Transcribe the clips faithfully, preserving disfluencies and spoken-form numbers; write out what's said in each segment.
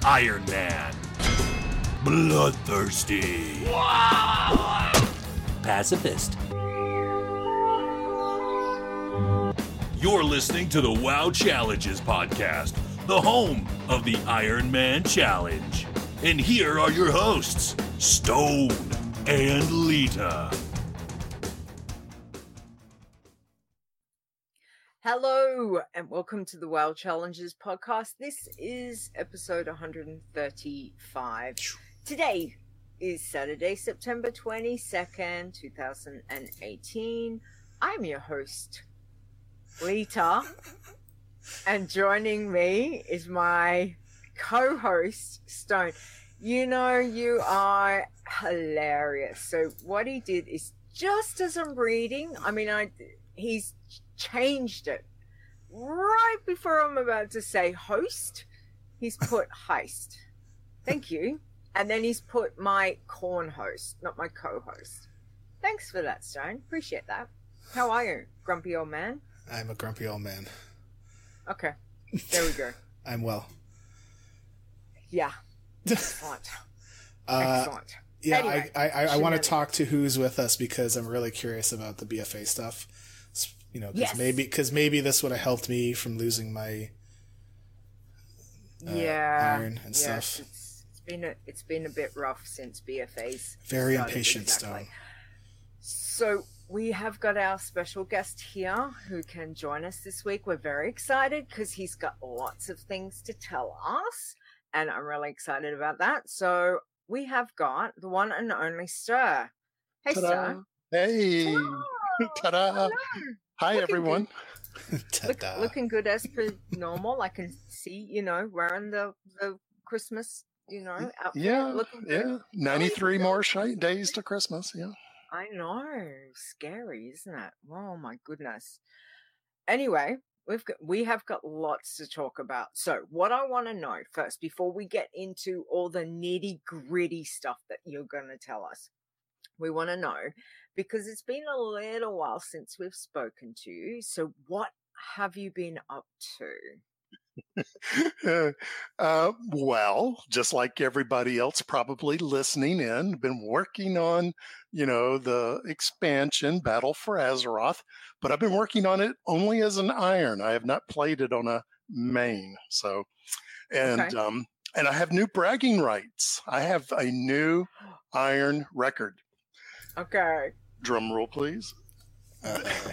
Iron Man. Bloodthirsty. Pacifist. You're listening to the WoW Challenges podcast, the home of the Iron Man Challenge. And here are your hosts, Stone and Lita. Hello, and welcome to the WoW Challenges podcast. This is episode one hundred thirty-five. Today is Saturday, September twenty-second, two thousand eighteen. I'm your host, Lita, and joining me is my co-host, Stone. You know, you are hilarious. So what he did is, just as I'm reading, I mean, I he's changed it right before I'm about to say host. He's put heist. Thank you. And then he's put my corn host, not my co-host. Thanks for that, Stone. Appreciate that. How are you, grumpy old man? I'm a grumpy old man. Okay, there we go. I'm well. Yeah. Excellent. uh, Excellent. Yeah, Anyway, I, I, I want to talk to who's with us because I'm really curious about the B F A stuff. You know, because Yes. maybe, cause maybe this would have helped me from losing my uh, yeah, iron and yes, stuff. It's, it's been a it's been a bit rough since B F A's Very started, impatient, exactly. Stone. So we have got our special guest here who can join us this week. We're very excited because he's got lots of things to tell us, and I'm really excited about that. So we have got the one and only Stir. Hey, Ta-da. Stir. Hey, ta-da. Hello. Hi, Looking everyone. Look, Ta-da. looking good as per normal. I can see, you know, wearing the the Christmas, you know, outfit. Yeah, looking good. yeah. ninety-three more shi- days to Christmas, yeah. I know, scary, isn't it? Oh my goodness. Anyway, we've got we have got lots to talk about. So, what I want to know first, before we get into all the nitty gritty stuff that you're going to tell us, we want to know, because it's been a little while since we've spoken to you. So, what have you been up to? uh, well, just like everybody else probably listening in, been working on, you know, the expansion Battle for Azeroth, but I've been working on it only as an iron. I have not played it on a main. So, and, Okay. um, and I have new bragging rights. I have a new iron record. Okay. Drum roll, please. Uh-oh.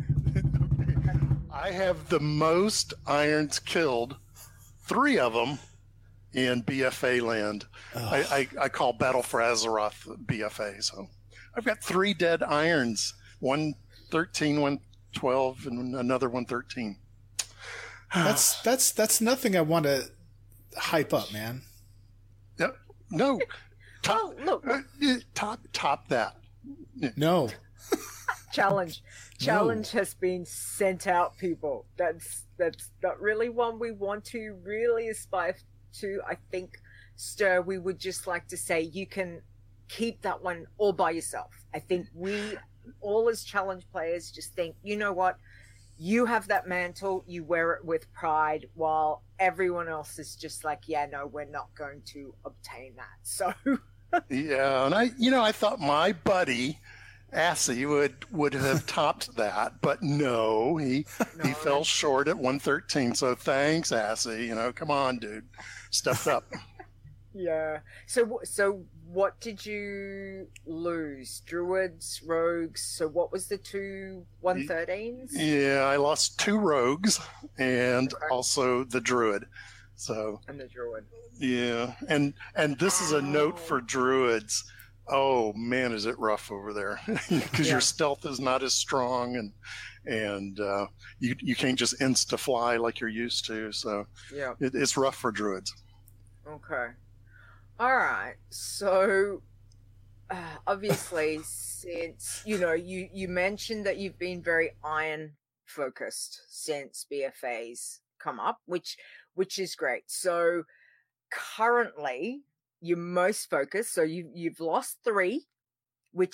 I have the most irons killed, three of them in B F A land. Oh. I, I, I call Battle for Azeroth B F A. So I've got three dead irons, one thirteen, one twelve, and another one thirteen. That's that's that's nothing I want to hype up, man. no, no. Top, Well, look, uh, top, top that. No. challenge challenge has been sent out, people. That's that's not really one we want to really aspire to. I think, Stir, we would just like to say you can keep that one all by yourself. I think we all as challenge players just think, you know what, you have that mantle, you wear it with pride, while everyone else is just like, yeah, no, we're not going to obtain that. So Yeah, and I, you know, I thought my buddy Assy would would have topped that, but no, he No. he fell short at one thirteen. So thanks, Assy. You know, come on, dude, stepped up. yeah. So so what did you lose? Druids, rogues. So what was the two one thirteens? Yeah, I lost two rogues and Okay. also the druid. So And the druid. yeah, and and this is a note for druids. Oh man, is it rough over there? Because Yeah. your stealth is not as strong, and and uh, you you can't just insta fly like you're used to. So Yeah. it, it's rough for druids. Okay. All right. So uh, obviously, since you know, you you mentioned that you've been very iron focused since B F A's come up, which which is great. So currently, you're most focused. So you you've lost three, which is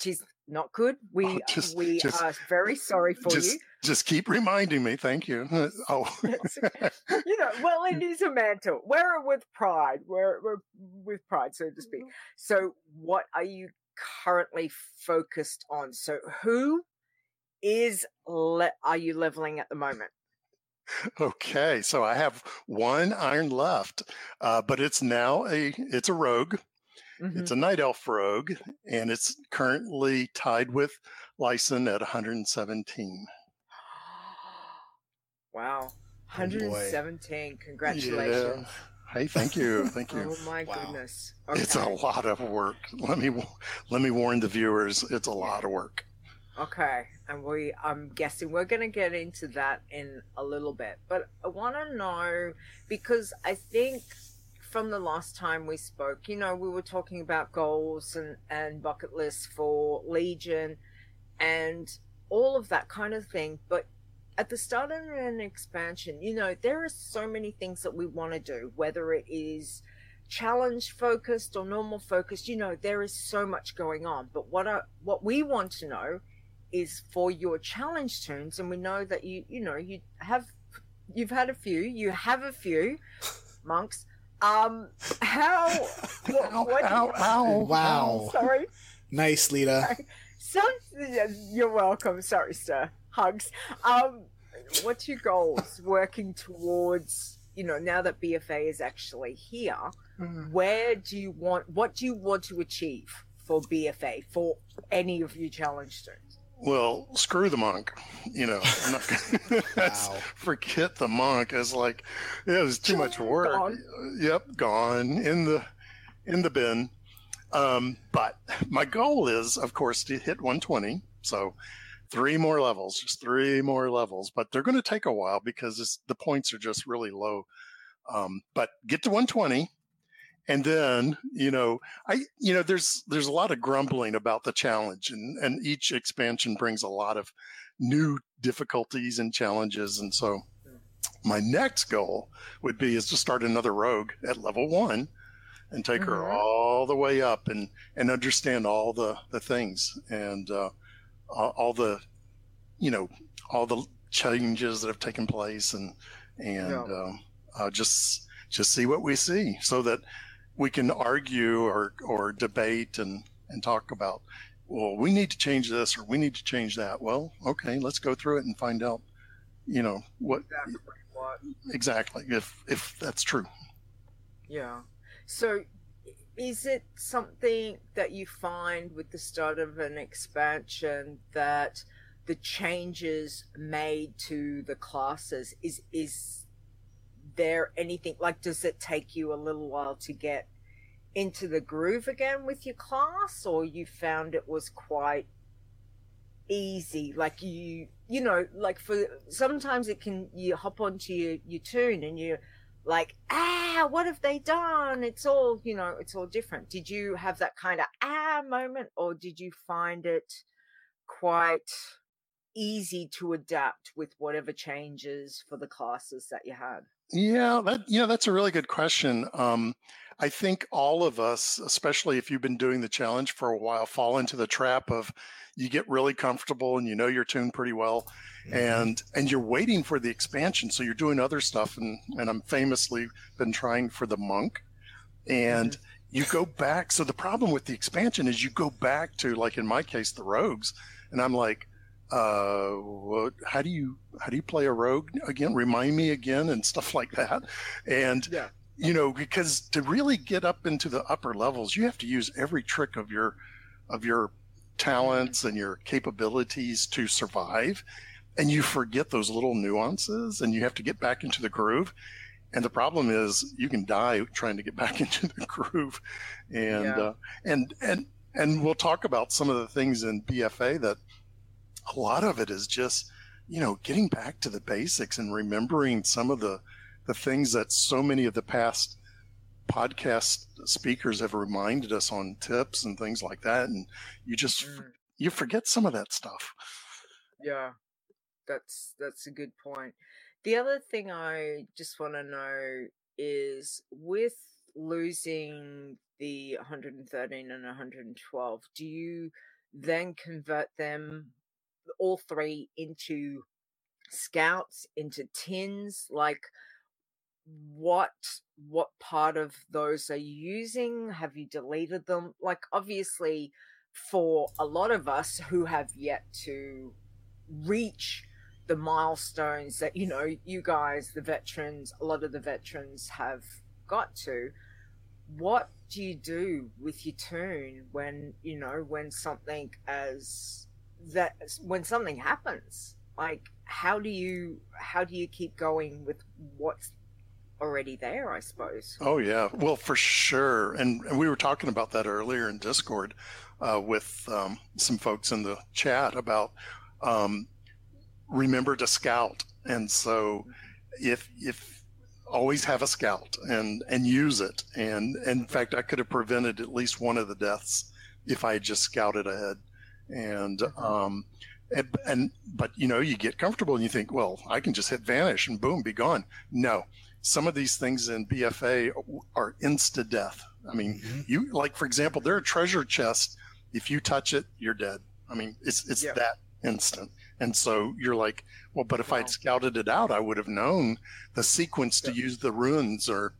not good. We Oh, just- we just- are very sorry for just, you. just keep reminding me. Thank you. Oh, You know, well, it is a mantle. Wear it with pride. Wear it with- with pride, so to speak. So, what are you currently focused on? So, who is le- are you leveling at the moment? okay. So I have one iron left, uh, but it's now a it's a rogue. Mhm. It's a night elf rogue, and it's currently tied with Lyson at one hundred seventeen. Wow, one hundred seventeen. Yeah. Congratulations. Hey, thank you, thank you. Oh my Wow. goodness. It's a Okay. lot of work. Let me let me warn the viewers. It's a lot of work. Okay, and we, I'm guessing we're going to get into that in a little bit, but I want to know, because I think from the last time we spoke, you know, we were talking about goals and, and bucket lists for Legion and all of that kind of thing, but at the start of an expansion, you know, there are so many things that we want to do, whether it is challenge focused or normal focused, you know, there is so much going on, but what I, what we want to know is for your challenge tunes, and we know that you you know you have you've had a few you have a few monks, um how what, Ow, what ow, ow, Wow. sorry Nice, Lita. so you're welcome, sorry sir, hugs. Um what's your goals working towards, you know, now that B F A is actually here? Where do you want, what do you want to achieve for B F A, for any of your challenge tunes? Well, screw the monk. You know, I'm not gonna, that's, Wow. forget the monk. It's like it was too much work. Gone. Yep, gone in the in the bin. Um, but my goal is, of course, to hit one twenty. So three more levels, just three more levels. But they're going to take a while because it's, the points are just really low. Um, but get to one twenty. And then, you know, I, you know, there's, there's a lot of grumbling about the challenge, and, and each expansion brings a lot of new difficulties and challenges. And so my next goal would be is to start another rogue at level one and take her Mhm. all the way up and, and understand all the, the things and, uh, all, all the, you know, all the changes that have taken place, and, and, Yeah. um, uh, just, just see what we see so that we can argue or, or debate and, and talk about, well, we need to change this or we need to change that. Well, okay, let's go through it and find out, you know, what Exactly what. exactly, if, if that's true. Yeah. So is it something that you find with the start of an expansion that the changes made to the classes, is is there anything, like, does it take you a little while to get into the groove again with your class, or you found it was quite easy? Like, you you know, like, for sometimes it can, you hop onto your, your tune and you're like, ah, what have they done? It's all, you know, it's all different. Did you have that kind of ah moment, or did you find it quite easy to adapt with whatever changes for the classes that you had? Yeah, that, you know, that's a really good question. Um, I think all of us, especially if you've been doing the challenge for a while, fall into the trap of you get really comfortable and you know your tune pretty well, and and you're waiting for the expansion, so you're doing other stuff. And and I'm famously been trying for the monk, and you go back. So the problem with the expansion is you go back to, like in my case, the rogues, and I'm like, uh what, how do you how do you play a rogue again, remind me again, and stuff like that. And Yeah. you know, because to really get up into the upper levels, you have to use every trick of your of your talents and your capabilities to survive, and you forget those little nuances, and you have to get back into the groove. And the problem is you can die trying to get back into the groove. And Yeah. uh, and and and we'll talk about some of the things in B F A that a lot of it is just, you know, getting back to the basics and remembering some of the the things that so many of the past podcast speakers have reminded us on tips and things like that. And you just, Mm. you forget some of that stuff. Yeah, that's that's a good point. The other thing I just want to know is, with losing the one hundred thirteen and one hundred twelve, do you then convert them all three into scouts, into tins? Like, what what part of those are you using? Have you deleted them? Like, obviously, for a lot of us who have yet to reach the milestones that, you know, you guys, the veterans, a lot of the veterans have got to, what do you do with your tune when, you know, when something as that, when something happens? Like, how do you, how do you keep going with what's already there, I suppose? Oh, yeah. Well, for sure. And, and we were talking about that earlier in Discord uh, with um, some folks in the chat about um, remember to scout. And so if, if always have a scout and, and use it. And, and in fact, I could have prevented at least one of the deaths if I had just scouted ahead. And, um, and, and, but you know, you get comfortable and you think, well, I can just hit vanish and boom, be gone. No. Some of these things in B F A are insta death. I mean, mm-hmm. you like, for example, there are treasure chests. If you touch it, you're dead. I mean, it's it's yep. that instant. And so you're like, well, but if wow. I'd scouted it out, I would have known the sequence yep. to use the runes, or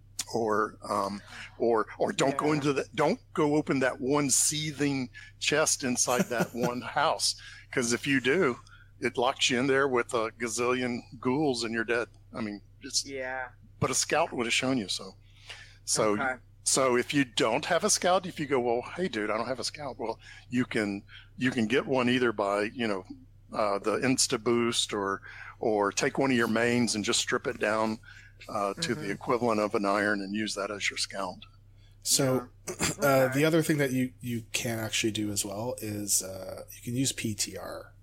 or um, or or don't yeah. go into the don't go open that one seething chest inside that one house, because if you do, it locks you in there with a gazillion ghouls and you're dead. I mean. It's, yeah, but a scout would have shown you. So, so, okay. so if you don't have a scout, if you go, well, hey, dude, I don't have a scout. Well, you can you can get one either by you know uh, the Insta Boost, or or take one of your mains and just strip it down uh, to mm-hmm. the equivalent of an iron and use that as your scout. So, yeah. uh, okay. the other thing that you you can actually do as well is uh, you can use P T R.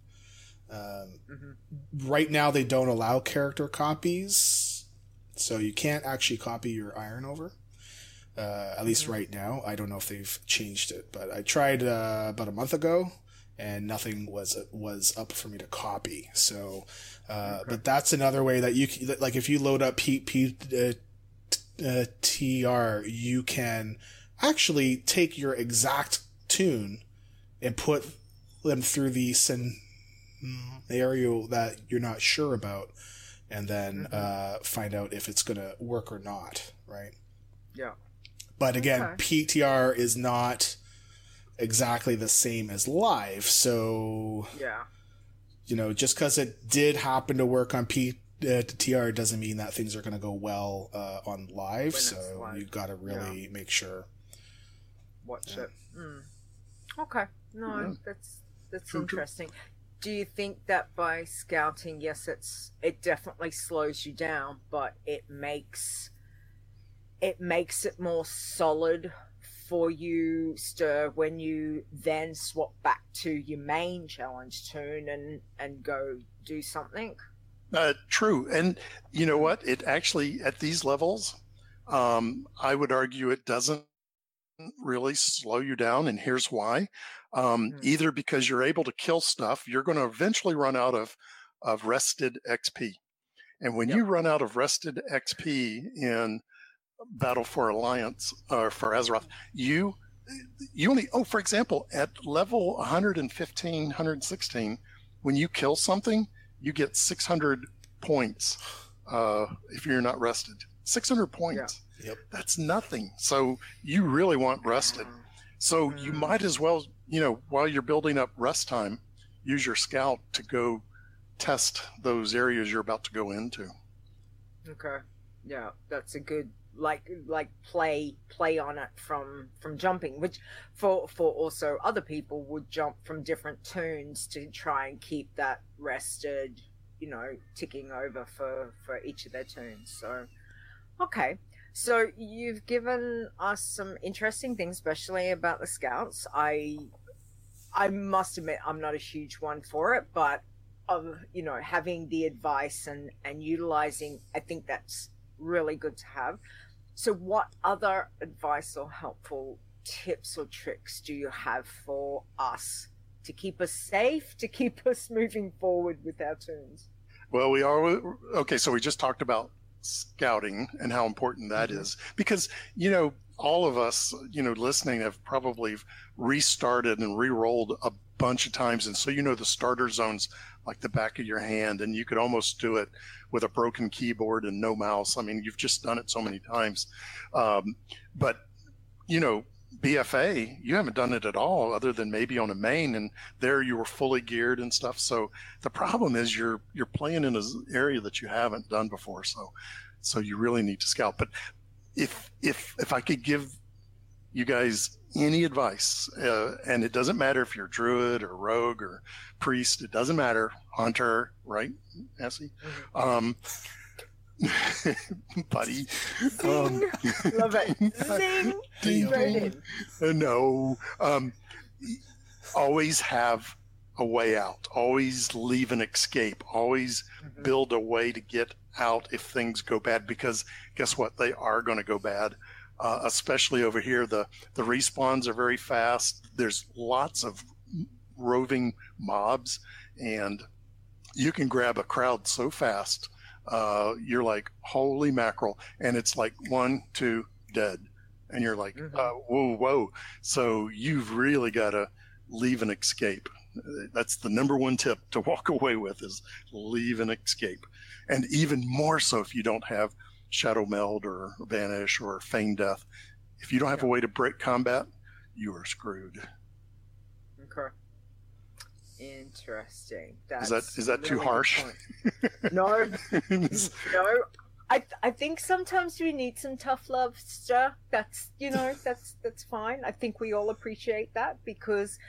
Um, mm-hmm. Right now, they don't allow character copies, so you can't actually copy your iron over. Uh, at least mm-hmm. right now, I don't know if they've changed it, but I tried uh, about a month ago, and nothing was was up for me to copy. So, uh, okay. but that's another way that you can, like, if you load up P, P, uh, uh, T R, you can actually take your exact tune and put them through the syn. area that you're not sure about, and then mm-hmm. uh, find out if it's going to work or not, right? Yeah. But again, okay. P T R is not exactly the same as live, so yeah, you know, just because it did happen to work on P uh, T R doesn't mean that things are going to go well uh, on live. When so live. You got to really yeah. make sure. Watch yeah. it. Mm. Okay. No, yeah. that's that's true, interesting. True. Do you think that by scouting, yes, it's it definitely slows you down, but it makes it makes it more solid for you, Stir, when you then swap back to your main challenge tune and and go do something? Uh, true. And you know what? It actually, at these levels, um, I would argue it doesn't really slow you down. And here's why. Um, mm. Either because you're able to kill stuff, you're going to eventually run out of, of rested X P. And when yep. you run out of rested X P in Battle for Alliance or for Azeroth, you you only, oh, for example, at level one fifteen, one sixteen, when you kill something, you get six hundred points uh, if you're not rested. six hundred points. Yeah. Yep. That's nothing. So you really want rested. So you might as well, you know, while you're building up rest time, use your scout to go test those areas you're about to go into. Okay. Yeah, that's a good like like play play on it from from jumping, which for for also other people would jump from different tunes to try and keep that rested, you know, ticking over for for each of their tunes. So okay. So you've given us some interesting things, especially about the scouts. I I must admit I'm not a huge one for it, but of you know having the advice and and utilizing, I think that's really good to have. So what other advice or helpful tips or tricks do you have for us to keep us safe, to keep us moving forward with our tunes? Well, we are okay. So we just talked about scouting and how important that Mm-hmm. is. Because, you know, all of us, you know, listening have probably restarted and re-rolled a bunch of times. And so, you know, the starter zones like the back of your hand, and you could almost do it with a broken keyboard and no mouse. I mean, you've just done it so many times. Um, but, you know, B F A, you haven't done it at all other than maybe on a main, and there you were fully geared and stuff. So the problem is you're you're playing in an area that you haven't done before. So so you really need to scout. But if if if I could give you guys any advice, uh, and it doesn't matter if you're druid or rogue or priest, it doesn't matter, hunter, right, Essie? Um, buddy. Zing. Love it. Zing. Ding, Right ding. in. Uh, no. Um, always have a way out. Always leave an escape. Always Mhm. build a way to get out if things go bad, because guess what? They are going to go bad. Uh, especially over here, the, the respawns are very fast. There's lots of roving mobs, and you can grab a crowd so fast. Uh, you're like, holy mackerel. And it's like one, two, dead. And you're like, Mhm. uh, whoa, whoa. So you've really got to leave an escape. That's the number one tip to walk away with, is leave an escape. And even more so if you don't have Shadow Meld or Vanish or Feign Death. If you don't have a way to break combat, you are screwed. Okay. Interesting. Is That's that is that too really good harsh? point. No, no. I I think sometimes we need some tough love, sir. That's you know that's that's fine. I think we all appreciate that, because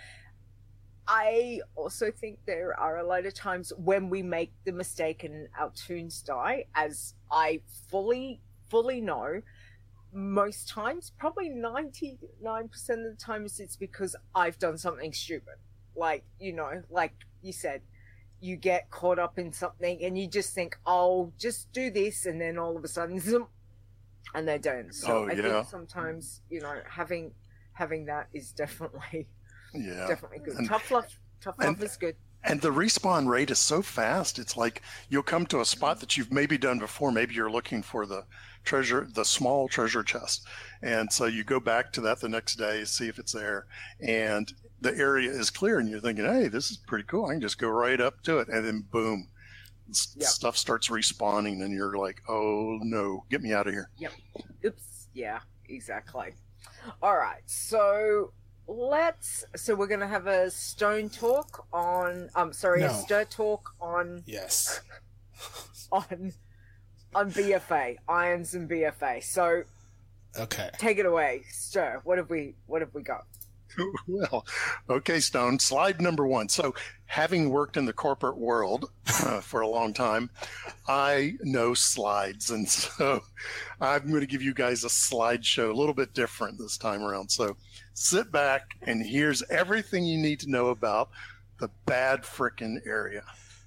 I also think there are a lot of times when we make the mistake and our tunes die, as I fully fully know. Most times, probably ninety-nine percent of the times, it's because I've done something stupid. Like, you know, like you said, you get caught up in something and you just think, I'll just do this, and then all of a sudden, zoom, and they're done. So Oh, I yeah. think sometimes, you know, having having that is definitely Yeah. definitely good. And- tough love, tough love and- is good. And the respawn rate is so fast. It's like you'll come to a spot that you've maybe done before. Maybe you're looking for the treasure, the small treasure chest. And so you go back to that the next day, see if it's there. And the area is clear, and you're thinking, hey, this is pretty cool. I can just go right up to it. And then boom, s- Yep. stuff starts respawning, and you're like, oh no, get me out of here. Oops. Yeah, exactly. All right. So let's. So we're gonna have a stone talk on. I'm sorry, a No. stir talk on Yes. on on B F A, irons and B F A. So Okay. take it away, stir. What have we? What have we got? Well, okay, Stone. Slide number one. So, having worked in the corporate world uh, for a long time, I know slides. And so I'm going to give you guys a slideshow, a little bit different this time around. So, sit back, and here's everything you need to know about the bad frickin' area.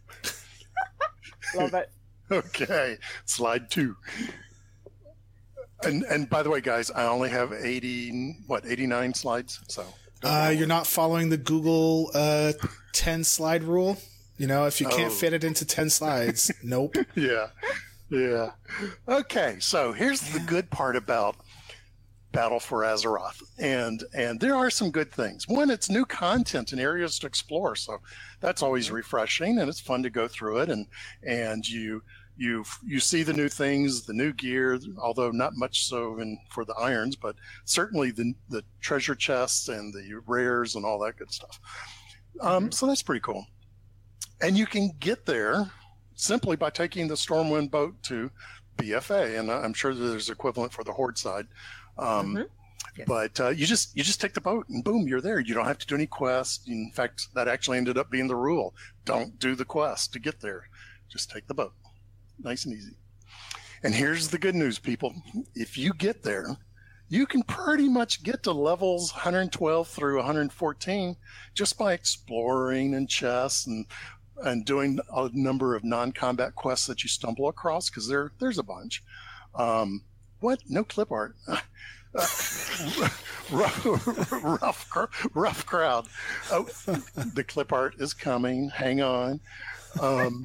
Love it. Okay, slide two. And and by the way, guys, I only have eighty, what, eighty-nine slides. So Uh, you're not following the Google uh, ten slide rule. You know, if you can't Oh. fit it into ten slides, nope. yeah, yeah. Okay, so here's the good part about Battle for Azeroth, and and there are some good things. One, it's new content and areas to explore, so that's always refreshing, and it's fun to go through it, and and you you you see the new things, the new gear, although not much so in for the irons, but certainly the the treasure chests and the rares and all that good stuff. Um, So that's pretty cool, and you can get there simply by taking the Stormwind boat to B F A, and I'm sure there's equivalent for the Horde side. Um, Mhm. Yes. But uh, you just you just take the boat and boom, you're there. You don't have to do any quest. In fact, that actually ended up being the rule. Don't do the quest to get there. Just take the boat. Nice and easy. And here's the good news, people. If you get there, you can pretty much get to levels one hundred twelve through one hundred fourteen just by exploring and chests and and doing a number of non-combat quests that you stumble across, because there there's a bunch. Um, what? No clip art. Uh, rough, rough, rough crowd. Oh, the clip art is coming. Hang on. Um,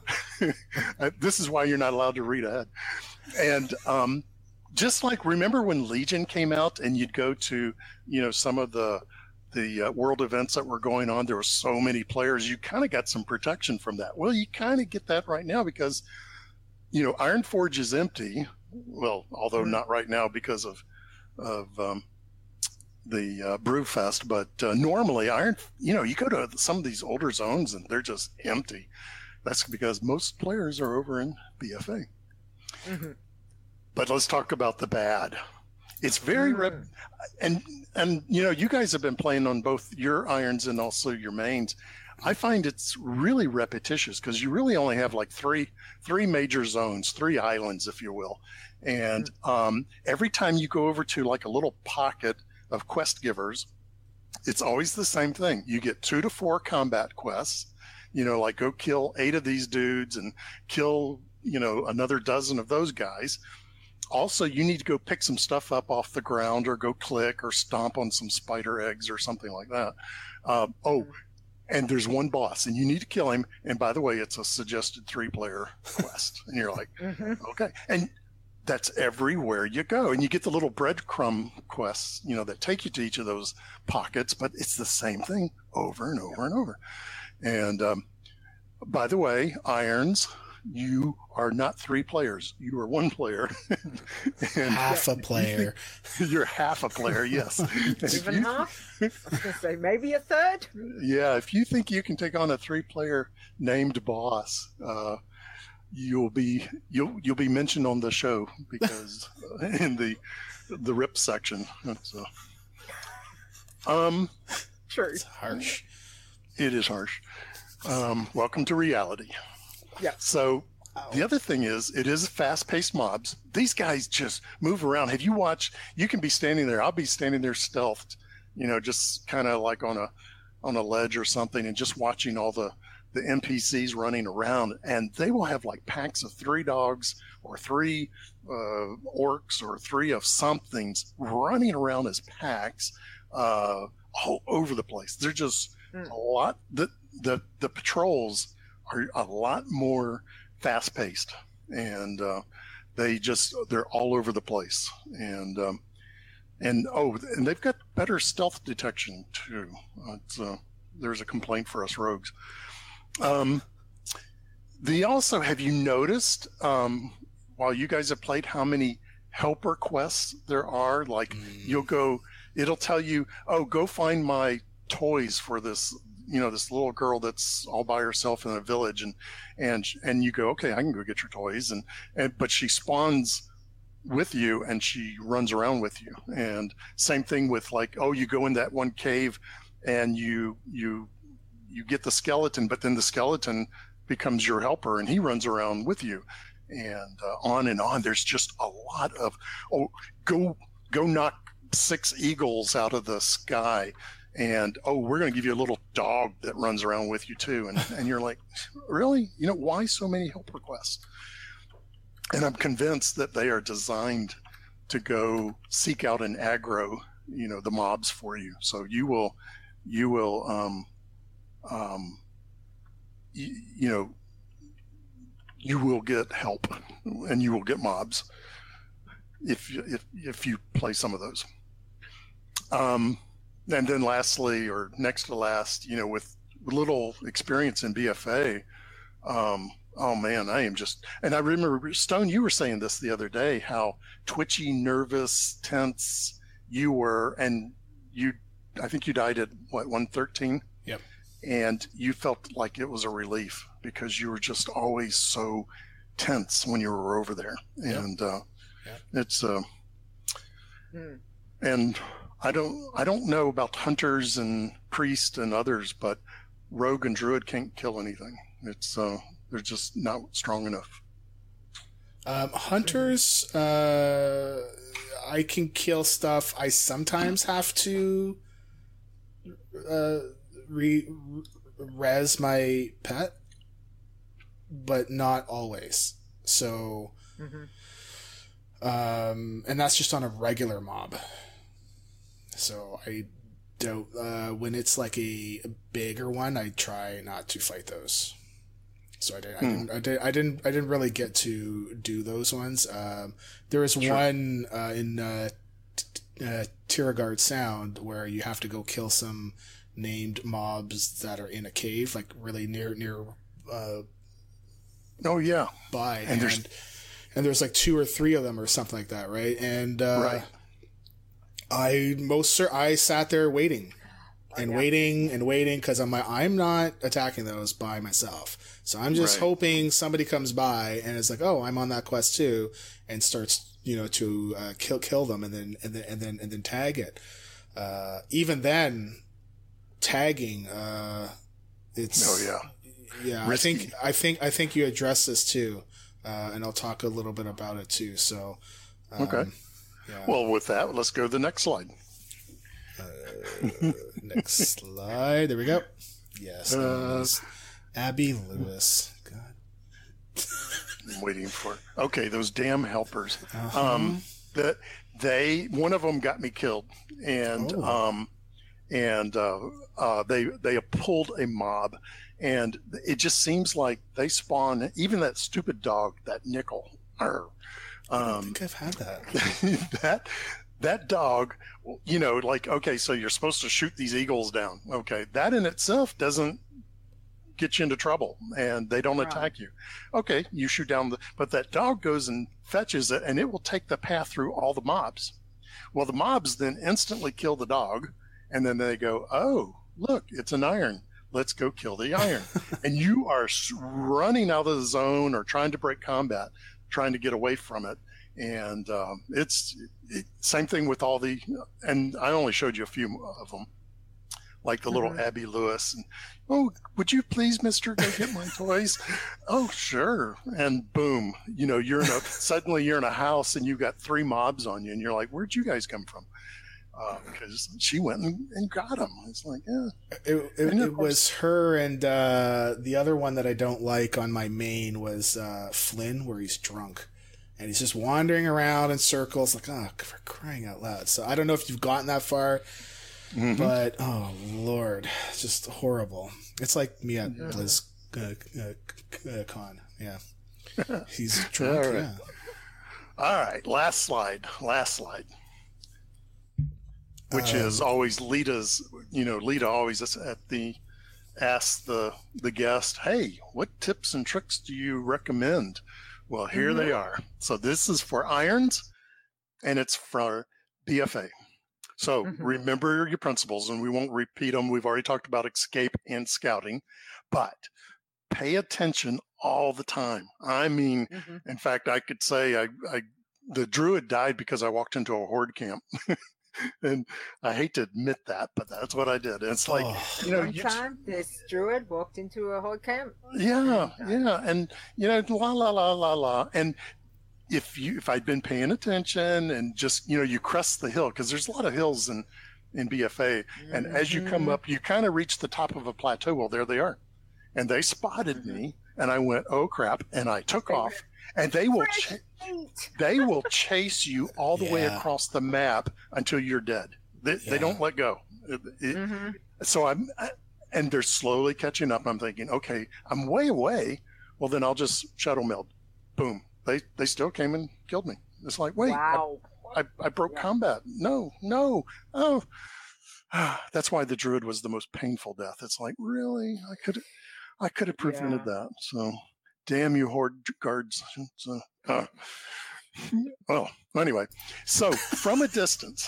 this is why you're not allowed to read ahead. And um, just like, remember when Legion came out and you'd go to, you know, some of the the uh, world events that were going on, there were so many players, you kind of got some protection from that. Well, you kind of get that right now because, you know, Ironforge is empty. Well, although not right now because of of um, the uh, Brewfest, but uh, normally Iron, you know, you go to some of these older zones and they're just empty. That's because most players are over in B F A. Mm-hmm. But let's talk about the bad. It's very mm-hmm. rep- and and you know, you guys have been playing on both your irons and also your mains. I find it's really repetitious because you really only have like three three major zones, three islands, if you will. And um, every time you go over to like a little pocket of quest givers, it's always the same thing. You get two to four combat quests, you know, like go kill eight of these dudes and kill, you know, another dozen of those guys. Also, you need to go pick some stuff up off the ground or go click or stomp on some spider eggs or something like that. Uh, oh, and there's one boss and you need to kill him. And by the way, it's a suggested three player quest. And you're like, mm-hmm. okay. And that's everywhere you go. And you get the little breadcrumb quests, you know, that take you to each of those pockets, but it's the same thing over and over and over. And um, by the way, Irons, you are not three players. You are one player. And half a player. You're half a player, yes. Even you, half? I was going to say maybe a third. Yeah, if you think you can take on a three-player named boss, uh, you'll be you'll you'll be mentioned on the show because uh, in the the rip section. So, um, true. It's harsh. It is harsh. Um, welcome to reality. Yeah. So the other thing is, it is fast-paced mobs. These guys just move around. Have you watched? You can be standing there. I'll be standing there stealthed, you know, just kind of like on a on a ledge or something, and just watching all the the N P Cs running around. And they will have like packs of three dogs or three uh, orcs or three of somethings running around as packs uh, all over the place. They're just mm. a lot. The the the patrols are a lot more fast-paced, and uh, they just they're all over the place, and um, and oh, and they've got better stealth detection too. It's, uh, there's a complaint for us rogues. Um, they also have you noticed um, while you guys have played how many helper quests there are? Like mm. you'll go, it'll tell you, oh, go find my toys for this. You know, this little girl that's all by herself in a village, and and and you go, okay, I can go get your toys, and and but she spawns with you and she runs around with you. And same thing with like, oh, you go in that one cave and you you you get the skeleton, but then the skeleton becomes your helper and he runs around with you, and uh, on and on. There's just a lot of, oh, go go knock six eagles out of the sky. And, oh, we're going to give you a little dog that runs around with you, too. And and you're like, really? You know, why so many help requests? And I'm convinced that they are designed to go seek out and aggro, you know, the mobs for you. So you will, you will, um, um, you, you know, you will get help and you will get mobs if, if, if you play some of those. Um, And then lastly, or next to last, you know, with little experience in B F A, um, oh man, I am just, and I remember, Stone, you were saying this the other day, how twitchy, nervous, tense you were, and you, I think you died at, what, one thirteen? Yep. And you felt like it was a relief because you were just always so tense when you were over there. And yep. uh, yep. it's, uh, hmm. and I don't I don't know about hunters and priests and others, but rogue and druid can't kill anything. It's uh, they're just not strong enough. Um, hunters, uh, I can kill stuff. I sometimes have to uh, re res my pet, but not always. So. Mm-hmm. Um, and that's just on a regular mob. So I don't, uh, when it's like a, a bigger one, I try not to fight those. So I, did, hmm. I didn't, I did, I didn't, I didn't really get to do those ones. Um, there was sure. one, uh, in, uh, t- uh, Tiragard Sound where you have to go kill some named mobs that are in a cave, like really near, near, uh, oh yeah. By, and, and there's, and there's like two or three of them or something like that. Right. And, uh, right. I most, I sat there waiting. And oh, yeah. waiting and waiting because I'm like, I'm not attacking those by myself. So I'm just right. hoping somebody comes by and is like, oh, I'm on that quest too, and starts, you know, to uh, kill kill them and then and then and then and then tag it. Uh, even then, tagging, uh, it's oh yeah, yeah. Risky. I think I think I think you address this too, uh, and I'll talk a little bit about it too. So um, okay, yeah. Well, with that, let's go to the next slide. Uh, next slide. There we go. Yes. Uh, Abby Lewis. God. I'm waiting for. Okay, those damn helpers. Uh-huh. Um, that they one of them got me killed, and oh. um, and uh, uh, they they pulled a mob, and it just seems like they spawn. Even that stupid dog, that nickel. Or, um, I don't think I've had that. that. That dog, you know, like, okay, so you're supposed to shoot these eagles down. Okay, that in itself doesn't get you into trouble, and they don't right. attack you. Okay, you shoot down the, but that dog goes and fetches it, and it will take the path through all the mobs. Well, the mobs then instantly kill the dog, and then they go, oh, look, it's an iron. Let's go kill the iron. And you are running out of the zone or trying to break combat, trying to get away from it. And um, it's it, same thing with all the, and I only showed you a few of them, like the little mm-hmm. Abby Lewis. And, oh, would you please, mister, go get my toys? Oh, sure. And boom, you know, you're in a, suddenly you're in a house and you've got three mobs on you. And you're like, where'd you guys come from? Because uh, she went and, and got them. It's like, yeah. It, it, it was her, and uh, the other one that I don't like on my main was uh, Flynn, where he's drunk. And he's just wandering around in circles, like, oh, for crying out loud. So I don't know if you've gotten that far, mm-hmm. but, oh, Lord, it's just horrible. It's like me at yeah. Blizz uh, uh, Con. Yeah. He's drunk, All right. yeah. All right, last slide, last slide. Which um, is always Lita's, you know, Lita always at the, asks the, the guest, hey, what tips and tricks do you recommend? Well, here mm-hmm. they are. So this is for irons, and it's for B F A. So mm-hmm. remember your principles, and we won't repeat them. We've already talked about escape and scouting, but pay attention all the time. I mean, mm-hmm. in fact, I could say I, I the druid died because I walked into a horde camp. And I hate to admit that, but that's what I did. It's like, oh. you know, one time this druid walked into a horde camp. Yeah, yeah, and you know, la la la la la. And if you, if I'd been paying attention and just, you know, you crest the hill because there's a lot of hills in in B F A, mm-hmm. and as you come up, you kind of reach the top of a plateau. Well, there they are, and they spotted mm-hmm. me, and I went, oh crap, and I took off. And they will ch- they will chase you all the yeah. way across the map until you're dead. They, yeah. they don't let go. It, it, mm-hmm. So I'm, I, and they're slowly catching up. I'm thinking, okay, I'm way away. Well, then I'll just shadow meld. Boom. They they still came and killed me. It's like, wait, wow. I, I, I broke yeah. combat. No, no. Oh, that's why the druid was the most painful death. It's like, really? I could I could have prevented yeah. that. So. Damn you, horde guards. So, uh, well, anyway, so from a distance,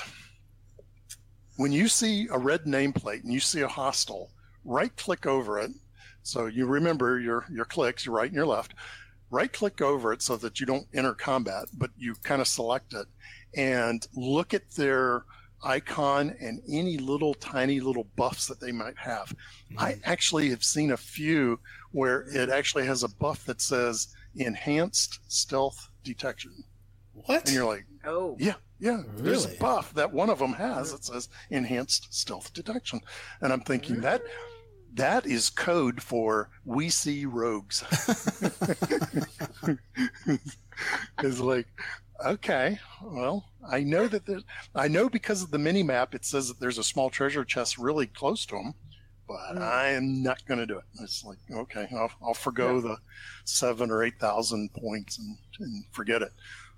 when you see a red nameplate and you see a hostile, right click over it. So you remember your, your clicks, your right and your left. Right click over it so that you don't enter combat, but you kind of select it and look at their icon and any little tiny little buffs that they might have. Mm-hmm. I actually have seen a few where it actually has a buff that says enhanced stealth detection. What? And you're like, oh, yeah, yeah. Really? There's a buff that one of them has that says enhanced stealth detection. And I'm thinking that that is code for we see rogues. It's like, Okay. Well, I know that there's, I know because of the mini map, it says that there's a small treasure chest really close to them, but mm. I am not going to do it. It's like, okay, I'll, I'll forgo yeah. the seven or eight thousand points and, and forget it.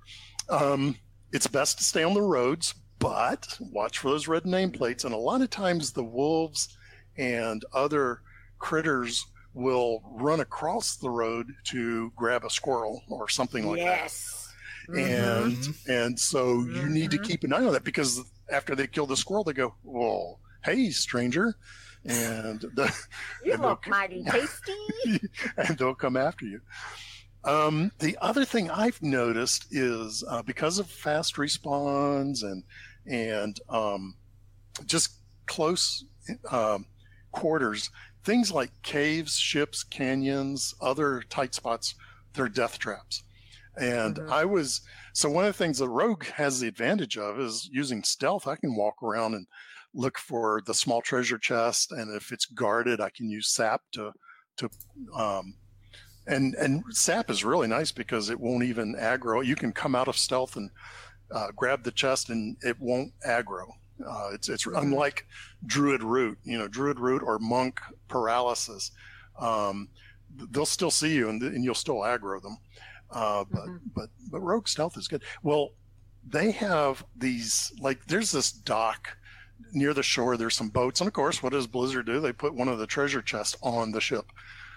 Um, it's best to stay on the roads, but watch for those red nameplates. And a lot of times the wolves and other critters will run across the road to grab a squirrel or something like yes. that. And mm-hmm. and so you mm-hmm. need to keep an eye on that, because after they kill the squirrel, they go, "Whoa, hey, stranger," and the, you and look mighty tasty, and they'll come after you. Um, the other thing I've noticed is uh, because of fast respawns and and um, just close um, quarters, things like caves, ships, canyons, other tight spots, they're death traps. And mm-hmm. I was, so one of the things that Rogue has the advantage of is using stealth. I can walk around and look for the small treasure chest. And if it's guarded, I can use sap to, to, um, and, and sap is really nice because it won't even aggro. You can come out of stealth and uh, grab the chest and it won't aggro. Uh, it's, it's mm-hmm. unlike Druid Root, you know, Druid Root or Monk Paralysis. Um, they'll still see you and, and you'll still aggro them. Uh, but, mm-hmm. but, but Rogue Stealth is good. Well, they have these, like, there's this dock near the shore. There's some boats. And of course, what does Blizzard do? They put one of the treasure chests on the ship.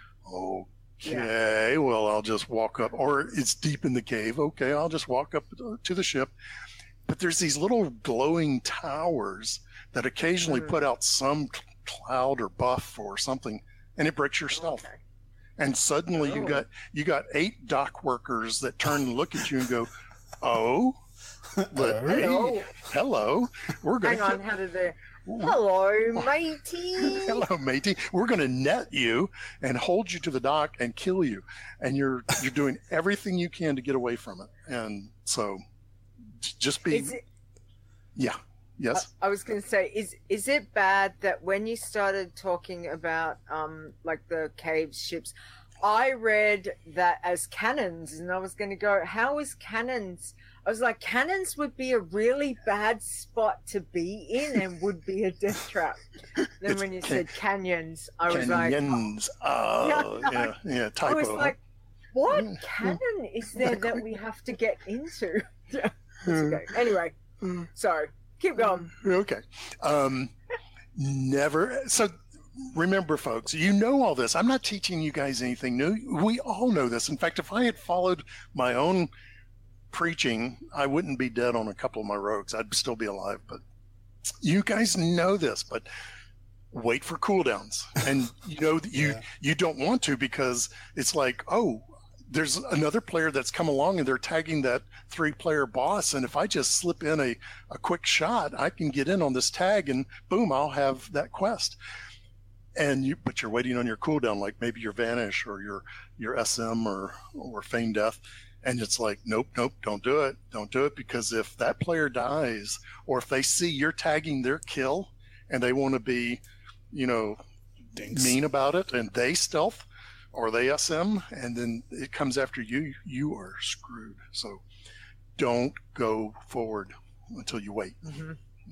Okay. Yeah. Well, I'll just walk up, or it's deep in the cave. Okay. I'll just walk up to the ship. But there's these little glowing towers that occasionally mm-hmm. put out some cloud or buff or something, and it breaks your stealth. Okay. And suddenly oh. you got you got eight dock workers that turn and look at you and go, "Oh, but, hey, hello, hello, we're going." Hang on, how did they? Hello, matey. Hello, matey. We're going to net you and hold you to the dock and kill you, and you're you're doing everything you can to get away from it. And so, just be, is it, yeah. Yes. I, I was going to say, is is it bad that when you started talking about um like the caves, ships, I read that as cannons, and I was going to go, how is cannons? I was like, cannons would be a really bad spot to be in and would be a death trap. Then it's when you can- said canyons, I was canyons. like, canyons. Oh, yeah, yeah, yeah. Typo. I was like, what cannon is there that we have to get into? Yeah. Okay. Anyway, sorry. Keep going. Okay. Um, never. So remember, folks, you know all this. I'm not teaching you guys anything new. We all know this. In fact, if I had followed my own preaching, I wouldn't be dead on a couple of my rogues. I'd still be alive. But you guys know this. But wait for cooldowns. And you know that you, yeah. you don't want to, because it's like, oh, there's another player that's come along and they're tagging that three player boss. And if I just slip in a, a quick shot, I can get in on this tag and boom, I'll have that quest. And you, but you're waiting on your cooldown, like maybe your Vanish or your, your S M or, or Feign Death. And it's like, nope, nope, don't do it. Don't do it. Because if that player dies, or if they see you're tagging their kill and they want to be, you know, Dinks. mean about it, and they stealth, or they S M, and then it comes after you, you are screwed. So don't go forward until you wait. Mm-hmm.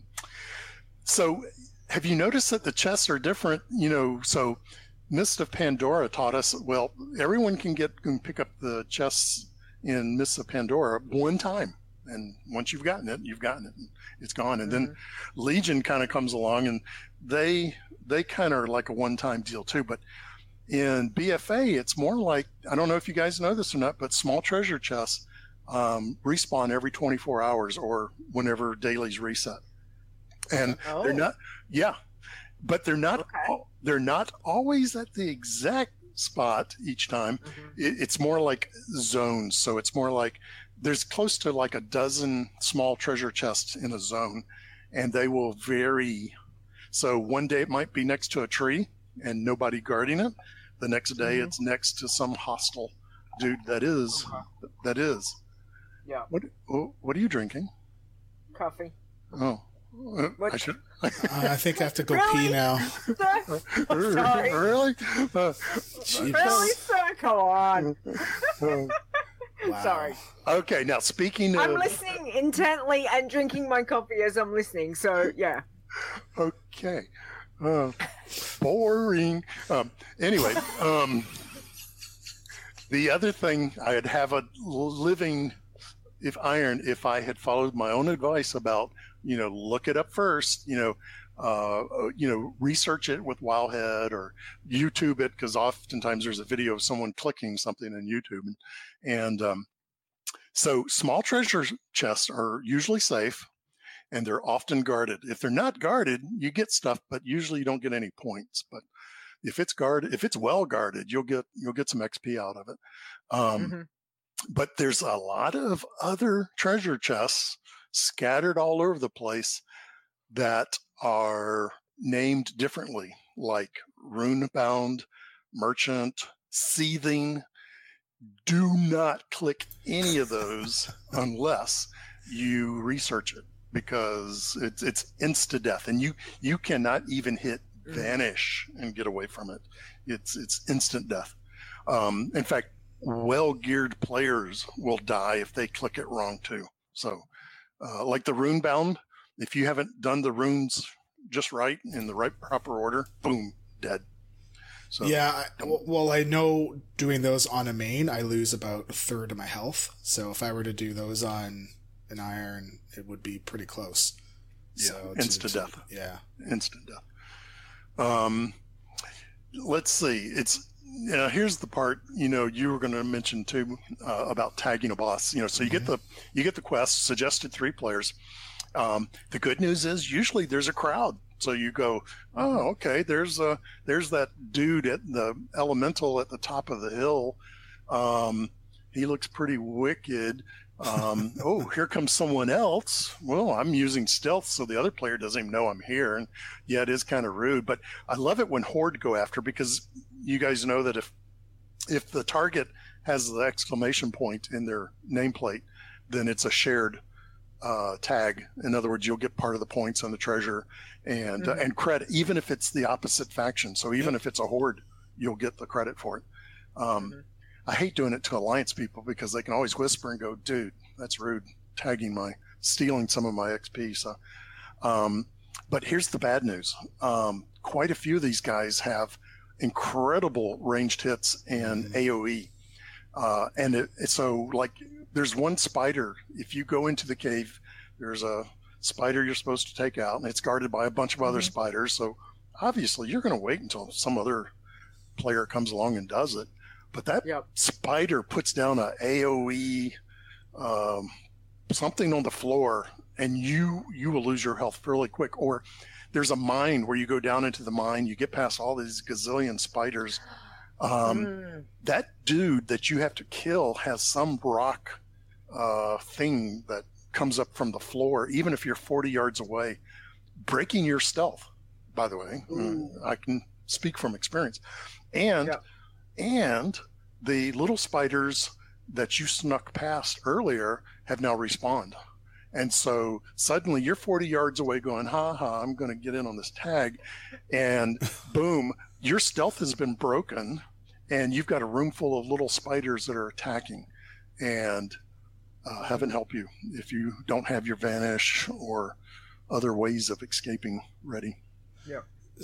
So have you noticed that the chests are different? You know, so Mist of Pandora taught us, well, everyone can get can pick up the chests in Mist of Pandora one time. And once you've gotten it, you've gotten it. It's gone. And mm-hmm. then Legion kind of comes along, and they they kind of are like a one-time deal too. But in B F A, it's more like, I don't know if you guys know this or not, but small treasure chests um, respawn every twenty-four hours or whenever dailies reset. And oh. they're not, yeah, but they're not, okay. they're not always at the exact spot each time. Mm-hmm. It, it's more like zones. So it's more like there's close to like a dozen small treasure chests in a zone, and they will vary. So one day it might be next to a tree and nobody guarding it. The next day mm-hmm. it's next to some hostile dude that is, okay. that is. Yeah. What, what are you drinking? Coffee. Oh, uh, I should. uh, I think I have to go really? pee now. Sorry. Really? Uh, really, sir? Come on. Wow. Sorry. Okay, now speaking of... I'm listening intently and drinking my coffee as I'm listening, so yeah. Okay. Uh, boring. Um, anyway, um, the other thing, I'd have a living if iron if I had followed my own advice about, you know, look it up first, you know, uh, you know, research it with Wowhead or YouTube it, because oftentimes there's a video of someone clicking something in YouTube. And, and um, so small treasure chests are usually safe and they're often guarded. If they're not guarded, you get stuff, but usually you don't get any points. But if it's guarded, if it's well guarded, you'll get, you'll get some X P out of it. Um, mm-hmm. But there's a lot of other treasure chests scattered all over the place that are named differently, like Runebound, Merchant, Seething. Do not click any of those unless you research it, because it's it's insta-death, and you you cannot even hit Vanish and get away from it. It's it's instant death. Um, in fact, well-geared players will die if they click it wrong too. So, uh, like the Runebound, if you haven't done the runes just right in the right proper order, boom, dead. So, yeah, well, I know doing those on a main, I lose about a third of my health. So if I were to do those on an iron, it would be pretty close. Yeah, so instant to, death. To, yeah, instant death. Um, let's see. It's you know, here's the part. You know, you were going to mention too uh, about tagging a boss. You know, so you mm-hmm. get the you get the quest suggested three players. Um, the good news is usually there's a crowd. So you go, oh, okay, there's a, there's that dude at the elemental at the top of the hill. Um, he looks pretty wicked. Um, oh, here comes someone else. Well, I'm using stealth so the other player doesn't even know I'm here. And yeah, it is kind of rude, but I love it when Horde go after, because you guys know that if, if the target has the exclamation point in their nameplate, then it's a shared uh, tag. In other words, you'll get part of the points on the treasure and mm-hmm. uh, and credit, even if it's the opposite faction. So even yep. if it's a Horde, you'll get the credit for it. Um, mm-hmm. I hate doing it to alliance people because they can always whisper and go, dude, that's rude, tagging my, stealing some of my X P. So, um, but here's the bad news. Um, quite a few of these guys have incredible ranged hits and mm-hmm. A O E. Uh, and it, so like there's one spider. If you go into the cave, there's a spider you're supposed to take out, and it's guarded by a bunch of other mm-hmm. spiders. So obviously you're going to wait until some other player comes along and does it. But that yep. spider puts down a AoE, um, something on the floor, and you, you will lose your health fairly quick. Or there's a mine where you go down into the mine, you get past all these gazillion spiders. Um, mm. That dude that you have to kill has some rock uh, thing that comes up from the floor, even if you're forty yards away, breaking your stealth, by the way. Uh, I can speak from experience. And yeah. and the little spiders that you snuck past earlier have now respawned. And so suddenly you're forty yards away going, ha ha, I'm going to get in on this tag. And boom, your stealth has been broken, and you've got a room full of little spiders that are attacking and uh, heaven help you if you don't have your vanish or other ways of escaping ready. Yeah.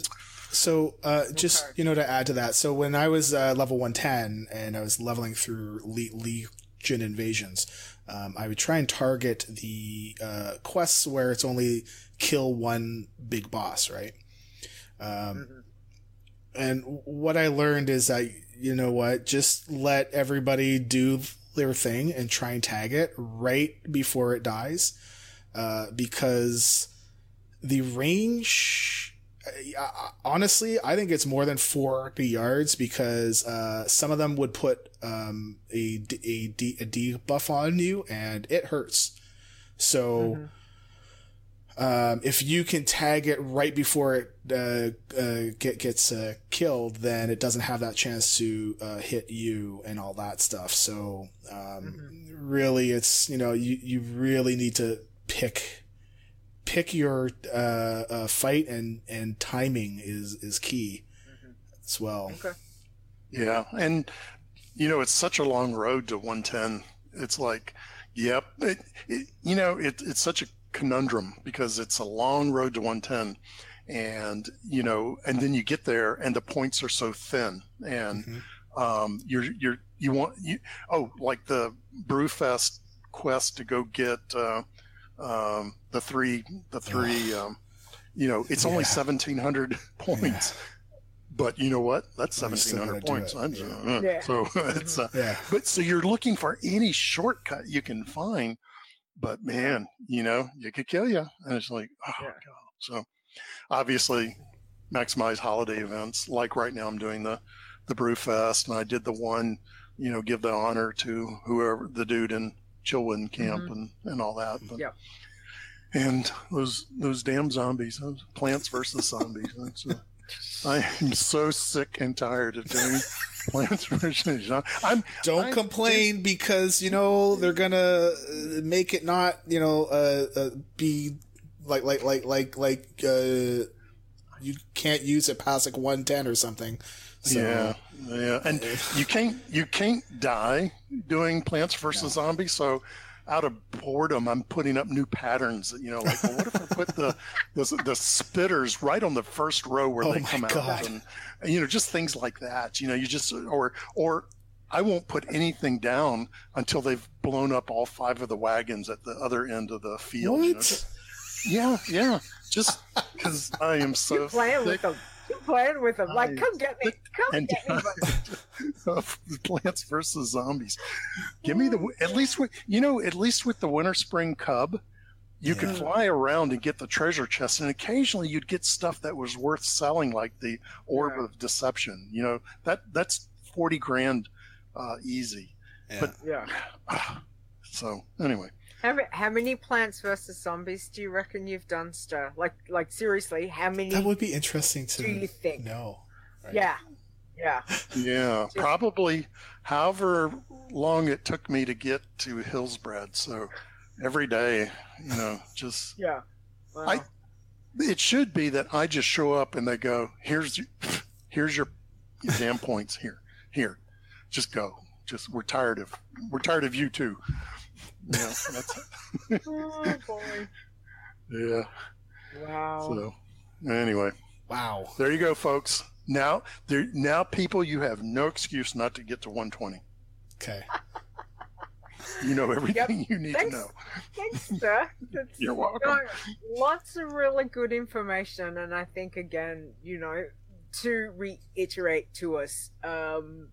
So uh, just, okay. you know, to add to that, so when I was uh, level one ten and I was leveling through Le- Legion Invasions, um, I would try and target the uh, quests where it's only kill one big boss, right? Um, mm-hmm. And what I learned is that, you know what, just let everybody do their thing and try and tag it right before it dies. Uh, because the range, uh, honestly, I think it's more than forty yards, because uh, some of them would put um, a, a, a debuff on you and it hurts. So... Mm-hmm. Um, if you can tag it right before it uh, uh, get, gets uh, killed, then it doesn't have that chance to uh, hit you and all that stuff. So um, mm-hmm. really, it's, you know, you, you really need to pick pick your uh, uh, fight, and, and timing is is key mm-hmm. as well. Okay. Yeah, and you know, it's such a long road to one ten. It's like, yep. It, it, you know, it, it's such a conundrum because it's a long road to one ten. And, you know, and then you get there and the points are so thin. And mm-hmm. um, you're, you're, you want, you, oh, like the Brewfest quest to go get uh, um, the three, the three, um, you know, it's only yeah. seventeen hundred points. Yeah. But you know what? That's seventeen hundred points. Yeah. Yeah. So it's uh, yeah. But so you're looking for any shortcut you can find, but man, you know, it could kill you. And it's like, oh yeah. God. So obviously, maximize holiday events. Like right now, I'm doing the the Brewfest, and I did the one, you know, give the honor to whoever the dude in Chilwyn Camp mm-hmm. and and all that. But, yeah. And those those damn zombies, those Plants versus Zombies. That's, uh, I am so sick and tired of doing Plants versus Zombies. I'm don't I'm complain just, because you know they're gonna make it not you know uh, uh, be like like like like like uh, you can't use it past like one ten or something. So, yeah, yeah, and you can't you can't die doing Plants versus no. Zombies. So out of boredom, I'm putting up new patterns. You know, like, well, what if I put the, the the spitters right on the first row where oh they come God. out, and, and you know, just things like that. You know, you just or or I won't put anything down until they've blown up all five of the wagons at the other end of the field. What? You know? Just, yeah, yeah, just because I am so You're playing thick. with them. You're playing with them. Like, come get me. Come and get me. of Plants versus Zombies. Give me the at least with you know at least with the Winter Spring Cub, you yeah. could fly around and get the treasure chest, and occasionally you'd get stuff that was worth selling, like the Orb yeah. of Deception. You know that that's forty grand uh, easy. Yeah. But yeah. Uh, so anyway. How, how many Plants versus Zombies do you reckon you've done, Stir? Like, like seriously, how many? That would be interesting to do you think? know. Right? Yeah, yeah, yeah. Just, probably, however long it took me to get to Hillsbred. So every day, you know, just yeah. Wow. I. It should be that I just show up and they go, "Here's, your, here's your damn points. Here, here, just go. Just we're tired of we're tired of you too." Yeah, that's oh boy. Yeah. Wow. So anyway. Wow. There you go, folks. Now there now people you have no excuse not to get to one twenty. Okay. You know everything yep. you need Thanks. to know. Thanks, sir. That's, You're welcome. You know, lots of really good information, and I think again, you know, to reiterate to us, um,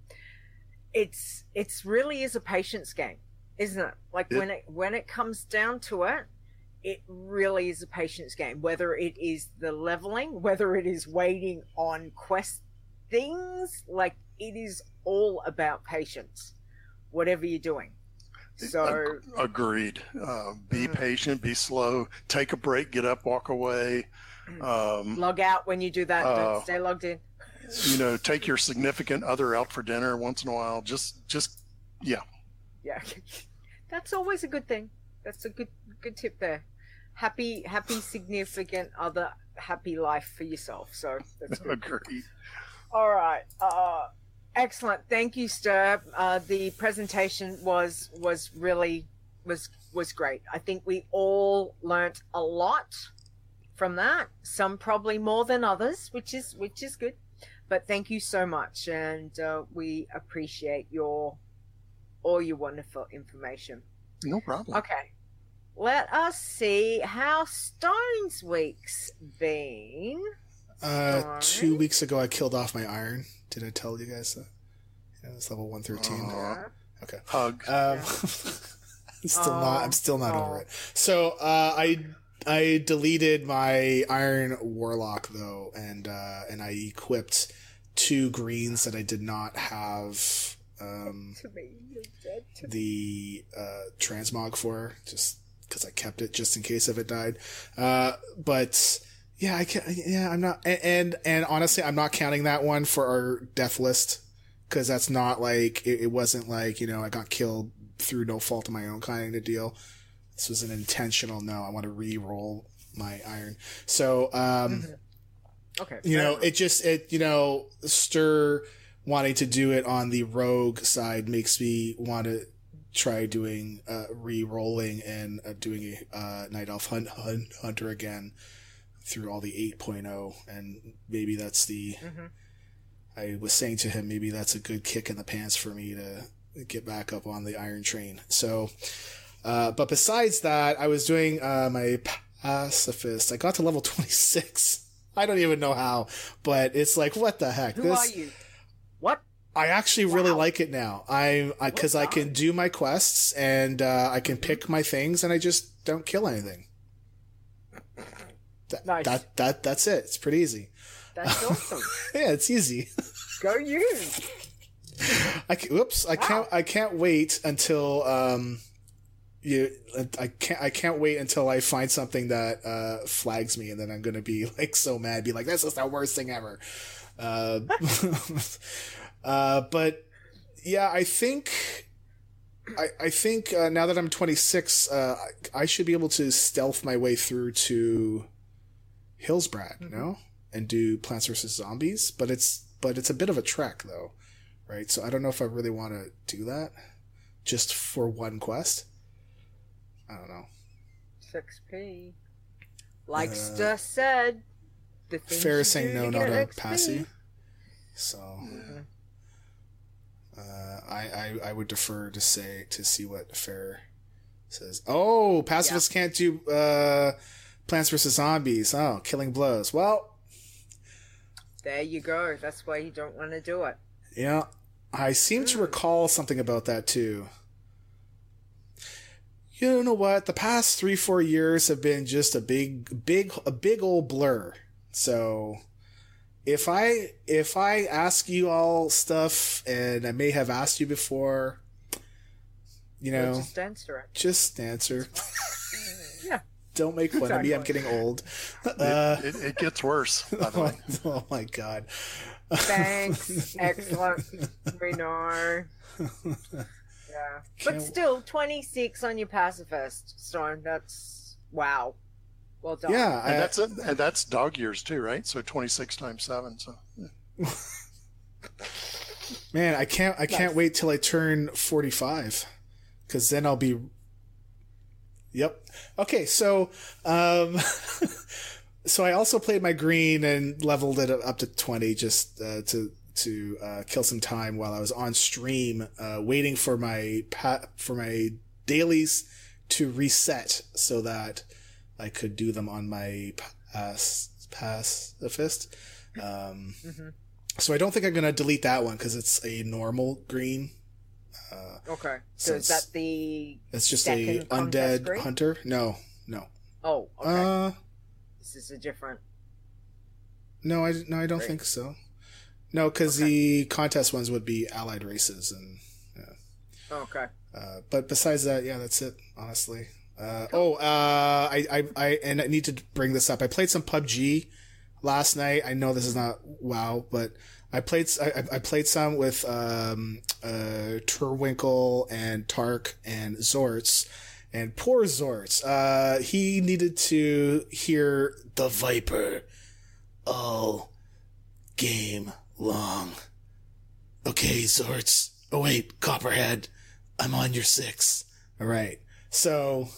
it's it's really is a patience game. Isn't it? Like it, when it when it comes down to it, it really is a patience game. Whether it is the leveling, whether it is waiting on quest things, like it is all about patience. Whatever you're doing. So agreed. Uh, be mm-hmm. patient. Be slow. Take a break. Get up. Walk away. Um, Log out when you do that. Uh, Don't stay logged in. You know, take your significant other out for dinner once in a while. Just, just, yeah. Yeah. That's always a good thing. That's a good good tip there. Happy, happy significant other, happy life for yourself. So that's good. Agreed. All right. Uh, excellent. Thank you, Stir. Uh, the presentation was was really was was great. I think we all learnt a lot from that. Some probably more than others, which is which is good. But thank you so much, and uh, we appreciate your. all your wonderful information. No problem. Okay. Let us see how Stone's week's been. Uh, two weeks ago, I killed off my iron. Did I tell you guys that? Yeah, it's level one thirteen. Uh, okay. Hug. Um, I'm still uh, not. I'm still not uh, over it. So uh, I I deleted my Iron Warlock though, and uh, and I equipped two greens that I did not have. Um, to me, you're dead to the uh, transmog for just because I kept it just in case if it died. Uh, but yeah, I can yeah, I'm not, and, and and honestly, I'm not counting that one for our death list because that's not like it, it wasn't like you know I got killed through no fault of my own kind of deal. This was an intentional no. I want to re-roll my iron. So um, mm-hmm. okay, you know, it just it you know stir. Wanting to do it on the rogue side makes me want to try doing uh, re-rolling and uh, doing a uh, Night Elf hunt, hunt, Hunter again through all the eight point oh, and maybe that's the. Mm-hmm. I was saying to him, maybe that's a good kick in the pants for me to get back up on the Iron Train. So, uh, but besides that, I was doing uh, my Pacifist. I got to level twenty-six. I don't even know how, but it's like, what the heck? Who this, are you? What? I actually wow. really like it now. I'm because I, I can do my quests and uh, I can pick my things, and I just don't kill anything. That, nice. That that that's it. It's pretty easy. That's awesome. Yeah, it's easy. Go you. I can, oops, I wow. can't I can't wait until um you I can't I can't wait until I find something that uh flags me, and then I'm gonna be like so mad, be like, this is the worst thing ever. Uh, uh but yeah, I think I I think uh, now that I'm twenty-six, uh I, I should be able to stealth my way through to Hillsbrad, mm-hmm. no? And do Plants versus. Zombies, but it's but it's a bit of a trek though, right? So I don't know if I really want to do that just for one quest. I don't know. six P. Like uh, Ster said, the thing Fair is saying no, not a X P. passy. So mm-hmm. uh, I, I I would defer to say to see what Fair says. Oh, pacifists yeah. can't do uh, Plants versus. Zombies. Oh, killing blows. Well. There you go. That's why you don't want to do it. Yeah, I seem mm. to recall something about that too. You know what? The past three, four years have been just a big, big, a big old blur. So, if I if I ask you all stuff, and I may have asked you before, you know, well, just answer it. Just answer. Yeah. Don't make fun exactly. of me. I'm getting old. Uh, it, it, it gets worse, by the way. Oh, my God. Thanks. Excellent. We know. Yeah. But still, twenty-six on your pacifist, Stone. That's, wow. Well done. Yeah. And I, that's, a, and that's dog years, too, right? So twenty-six times seven. So. Yeah. Man, I can't, I can't nice. wait till I turn forty-five. Because then I'll be... Yep. Okay, so um, so I also played my green and leveled it up to twenty just uh, to to uh, kill some time while I was on stream, uh, waiting for my pa- for my dailies to reset so that I could do them on my pass pacifist. Um, mm-hmm. So I don't think I'm gonna delete that one because it's a normal green. Uh, okay. So, so is that the it's just a undead green? Hunter? No, no. Oh, okay. Uh, this is a different. No, I no, I don't green. think so. No, because okay. the contest ones would be allied races, and. Yeah. Okay. Uh, but besides that, yeah, that's it. Honestly. Uh, cool. Oh, uh, I, I, I, and I need to bring this up. I played some P U B G last night. I know this is not WoW, but. I played I, I played some with um, uh, Turwinkle and Tark and Zortz, and poor Zortz. Uh, he needed to hear the Viper all game long. Okay, Zortz. Oh wait, Copperhead. I'm on your six. All right. So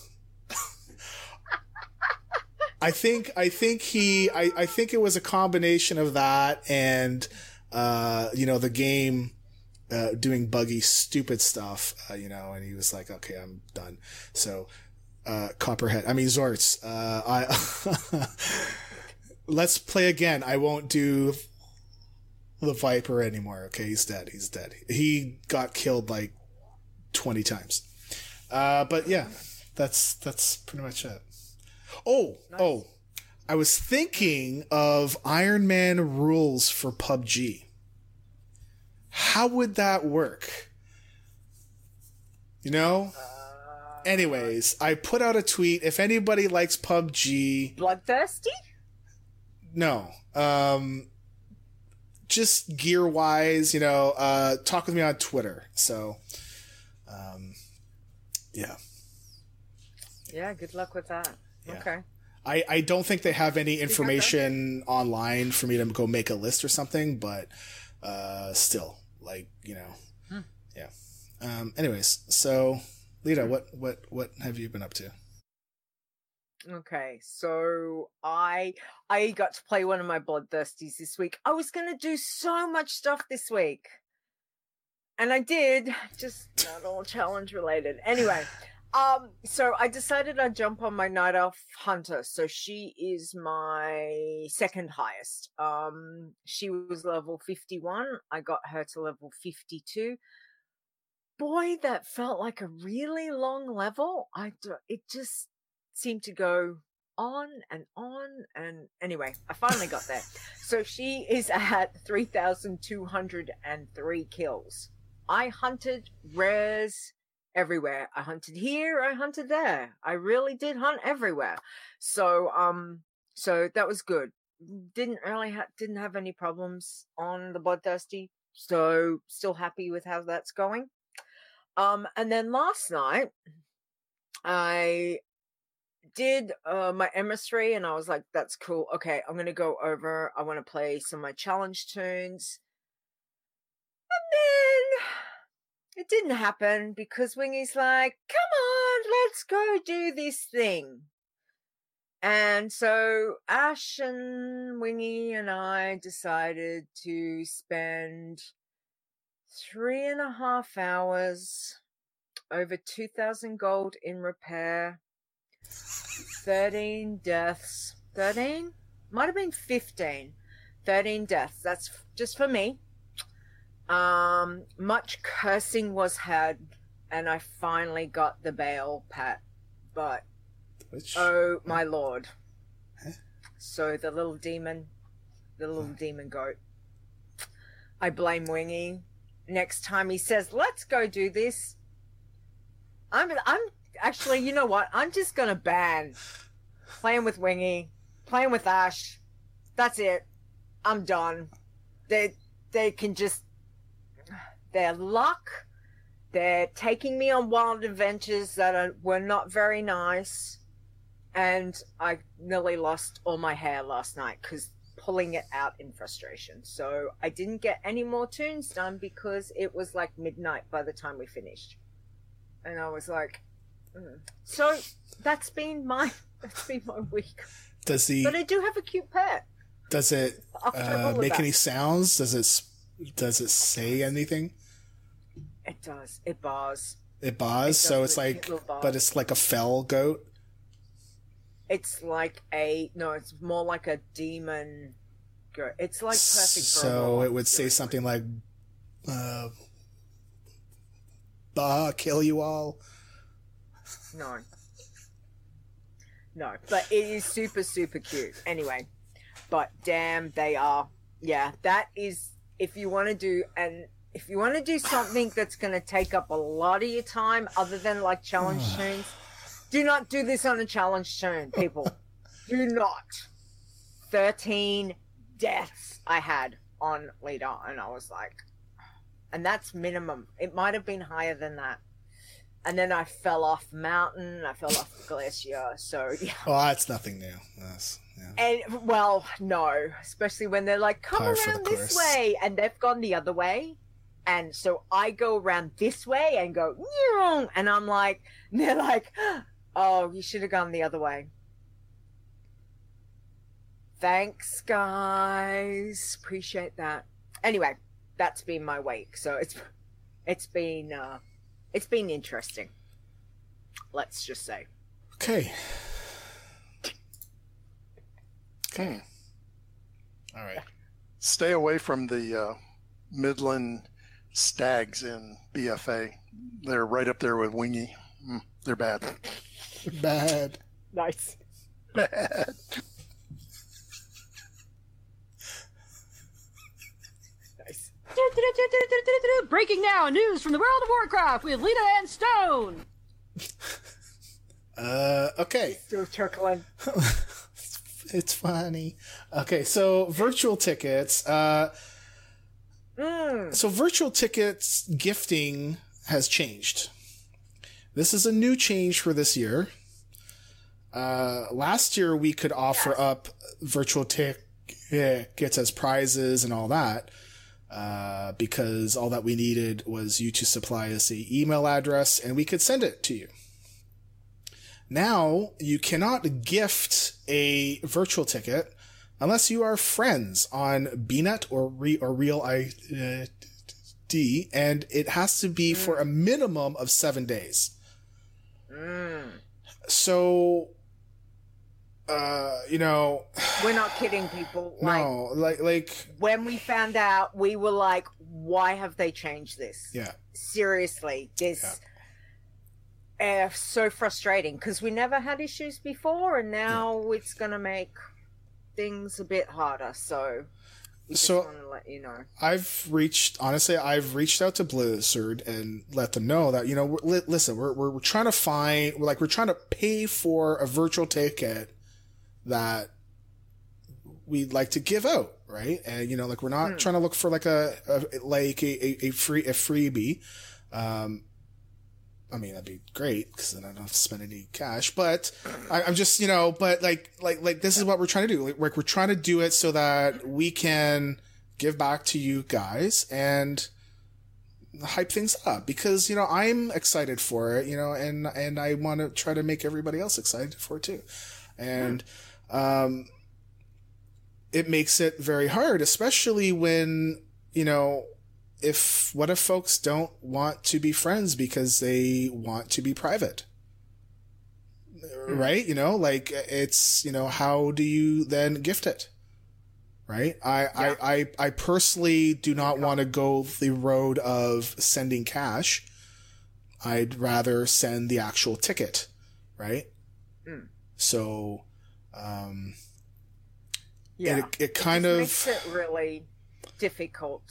I think I think he I, I think it was a combination of that and. Uh, you know, the game, uh, doing buggy, stupid stuff, uh, you know, and he was like, okay, I'm done. So, uh, Copperhead, I mean, Zortz, uh, I, let's play again. I won't do the Viper anymore. Okay. He's dead. He's dead. He got killed like twenty times. Uh, but yeah, that's, that's pretty much it. Oh, nice. oh. I was thinking of Iron Man rules for P U B G. How would that work? You know? Uh, Anyways, I put out a tweet. If anybody likes P U B G... Bloodthirsty? No. Um, just gear-wise, you know, uh, talk with me on Twitter. So, um, yeah. Yeah, good luck with that. Yeah. Okay. I, I don't think they have any information online for me to go make a list or something, but uh, still, like, you know, hmm. yeah. Um, anyways, so Lita, what what what have you been up to? Okay, so I I got to play one of my Bloodthirsties this week. I was gonna do so much stuff this week, and I did, just not all challenge related. Anyway, um, so I decided I'd jump on my Night Elf Hunter. So she is my second highest. Um, she was level fifty-one. I got her to level fifty-two. Boy, that felt like a really long level. I do, it just seemed to go on and on, and anyway, I finally got there. So she is at three thousand two hundred three kills. I hunted rares everywhere. I hunted here, I hunted there. I really did hunt everywhere. So um so that was good. Didn't really ha- didn't have any problems on the Bloodthirsty. So still happy with how that's going. Um and then last night I did uh, my emissary, and I was like, that's cool. Okay, I'm going to go over. I want to play some of my challenge tunes. And then it didn't happen because Wingy's like, come on, let's go do this thing. And so Ash and Wingy and I decided to spend three and a half hours, over two thousand gold in repair, thirteen deaths. thirteen? Might have been fifteen. thirteen deaths. That's f- just for me. Um, much cursing was had, and I finally got the bail pat. But, Which? oh my lord. Huh? So the little demon, the little huh. demon goat. I blame Wingy. Next time he says, let's go do this, I'm, I'm, Actually, you know what? I'm just gonna ban playing with Wingy, playing with Ash. That's it. I'm done. They they can just their luck. They're taking me on wild adventures that are, were not very nice, and I nearly lost all my hair last night because pulling it out in frustration. So I didn't get any more tunes done because it was like midnight by the time we finished, and I was like. Mm. So that's been my that's been my week. Does the but I do have a cute pet. Does it uh, make any sounds? Does it does it say anything? It does. It bars. It bars. It so it's like, but it's like a fell goat. It's like a no. It's more like a demon goat. It's like perfect. So for a it would say something like, uh, "Bah, kill you all." No. No, but it is super, super cute. Anyway, but damn, they are. Yeah, that is, if you want to do, and if you want to do something that's going to take up a lot of your time other than like challenge tunes, do not do this on a challenge tune, people. Do not. thirteen deaths I had on Lita, and I was like, and that's minimum. It might have been higher than that. And then I fell off mountain. I fell off the glacier. So yeah. Oh, that's nothing new. That's, yeah. And well, no, especially when they're like, "Come Par around this way," and they've gone the other way, and so I go around this way and go, and I'm like, and they're like, "Oh, you should have gone the other way." Thanks, guys. Appreciate that. Anyway, that's been my week. So it's it's been. Uh, It's been interesting. Let's just say. Okay. Okay. All right. Stay away from the uh, Midland Stags in B F A. They're right up there with Wingy. Mm, they're bad. Bad. Nice. Bad. Nice. Breaking now, news from the world of Warcraft with Lita and Stone. Uh, okay. Still chuckling. It's funny. Okay, so virtual tickets. Uh, mm. So virtual tickets gifting has changed. This is a new change for this year. Uh, last year we could offer yes. up virtual tickets as prizes and all that. uh, because all that we needed was you to supply us a email address and we could send it to you. Now, you cannot gift a virtual ticket unless you are friends on B net or, Re- or Real I D, and it has to be mm. for a minimum of seven days. Mm. So, uh, you know... We're not kidding people. No, like, like... When we found out, we were like, why have they changed this? Yeah. Seriously, this... Yeah. Uh, so frustrating, because we never had issues before, and now yeah. it's going to make things a bit harder, so... We just so want to let you know. I've reached, honestly, I've reached out to Blizzard and let them know that, you know, we're, li- listen, we're, we're, we're trying to find, we're like, we're trying to pay for a virtual ticket that we'd like to give out, right? And, you know, like, we're not mm. trying to look for like a, a like a, a, a free, a freebie. Um, I mean, that'd be great because then I don't have to spend any cash, but I, I'm just, you know, but like, like, like this is what we're trying to do. Like, we're trying to do it so that we can give back to you guys and hype things up because, you know, I'm excited for it, you know, and, and I want to try to make everybody else excited for it too. And, um, it makes it very hard, especially when, you know, if what if folks don't want to be friends because they want to be private, right? You know, like it's, you know, how do you then gift it? Right. I, yeah. I, I, I personally do not want to go the road of sending cash. I'd rather send the actual ticket. Right. Mm. So, um, yeah, it, it kind it of makes it really difficult.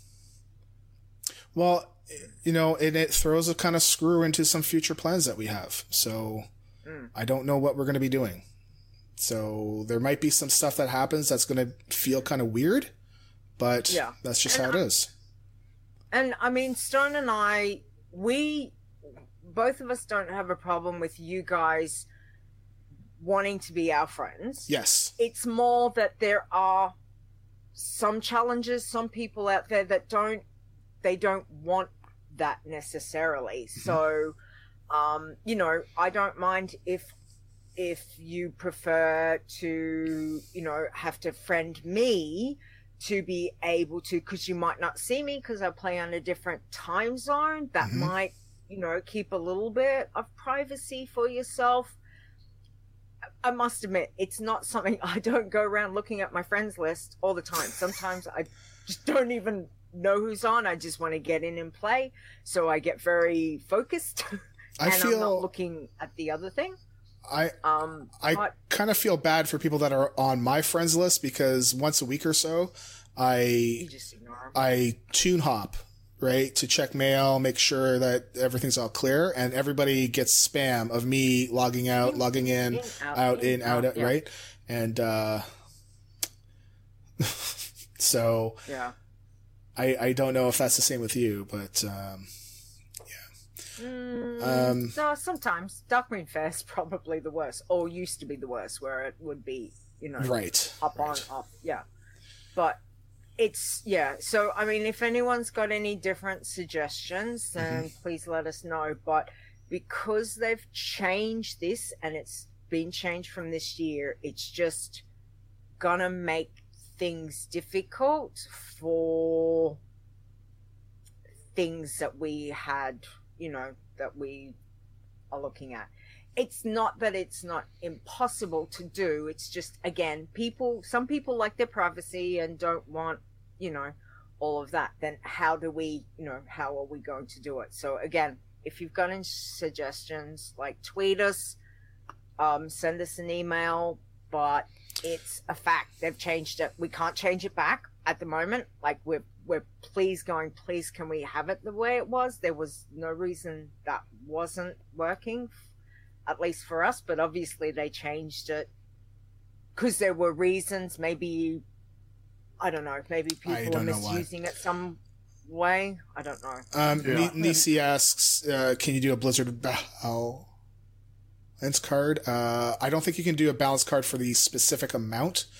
Well, you know, and it throws a kind of screw into some future plans that we have. So mm. I don't know what we're going to be doing. So there might be some stuff that happens that's going to feel kind of weird, but yeah. that's just and how it I, is. And I mean, Stone and I, we, both of us don't have a problem with you guys wanting to be our friends. Yes. It's more that there are some challenges, some people out there that don't, they don't want that necessarily. So, um, you know, I don't mind if, if you prefer to, you know, have to friend me to be able to, cause you might not see me cause I play on a different time zone. That mm-hmm. might, you know, keep a little bit of privacy for yourself. I must admit, it's not something I don't go around looking at my friends list all the time. Sometimes I just don't even know who's on. I just want to get in and play, so I get very focused and I feel, I'm not looking at the other thing. I um I but, kind of feel bad for people that are on my friends list because once a week or so I you just ignore them. I tune hop, right, to check mail, make sure that everything's all clear, and everybody gets spam of me logging out, in, logging in, in out, out in, in out, out yeah. right, and uh so yeah. I, I don't know if that's the same with you, but um, yeah. Mm, um, no, sometimes Darkmoon Fair's probably the worst, or used to be the worst, where it would be, you know, right, up right. on, off, yeah. But it's yeah. So I mean, if anyone's got any different suggestions, then mm-hmm. please let us know. But because they've changed this, and it's been changed from this year, it's just gonna make things difficult for things that we had, you know, that we are looking at. It's not that it's not impossible to do. It's just, again, people, some people like their privacy and don't want, you know, all of that. Then how do we, you know, how are we going to do it? So again, if you've got any suggestions, like tweet us, um, send us an email, but it's a fact. They've changed it. We can't change it back at the moment. Like we're, we're please going, please, can we have it the way it was? There was no reason that wasn't working, at least for us, but obviously they changed it because there were reasons. Maybe, I don't know, maybe people are misusing it some way. I don't know. Um, yeah. Nisi asks, uh, can you do a Blizzard balance card? Uh, I don't think you can do a balance card for the specific amount.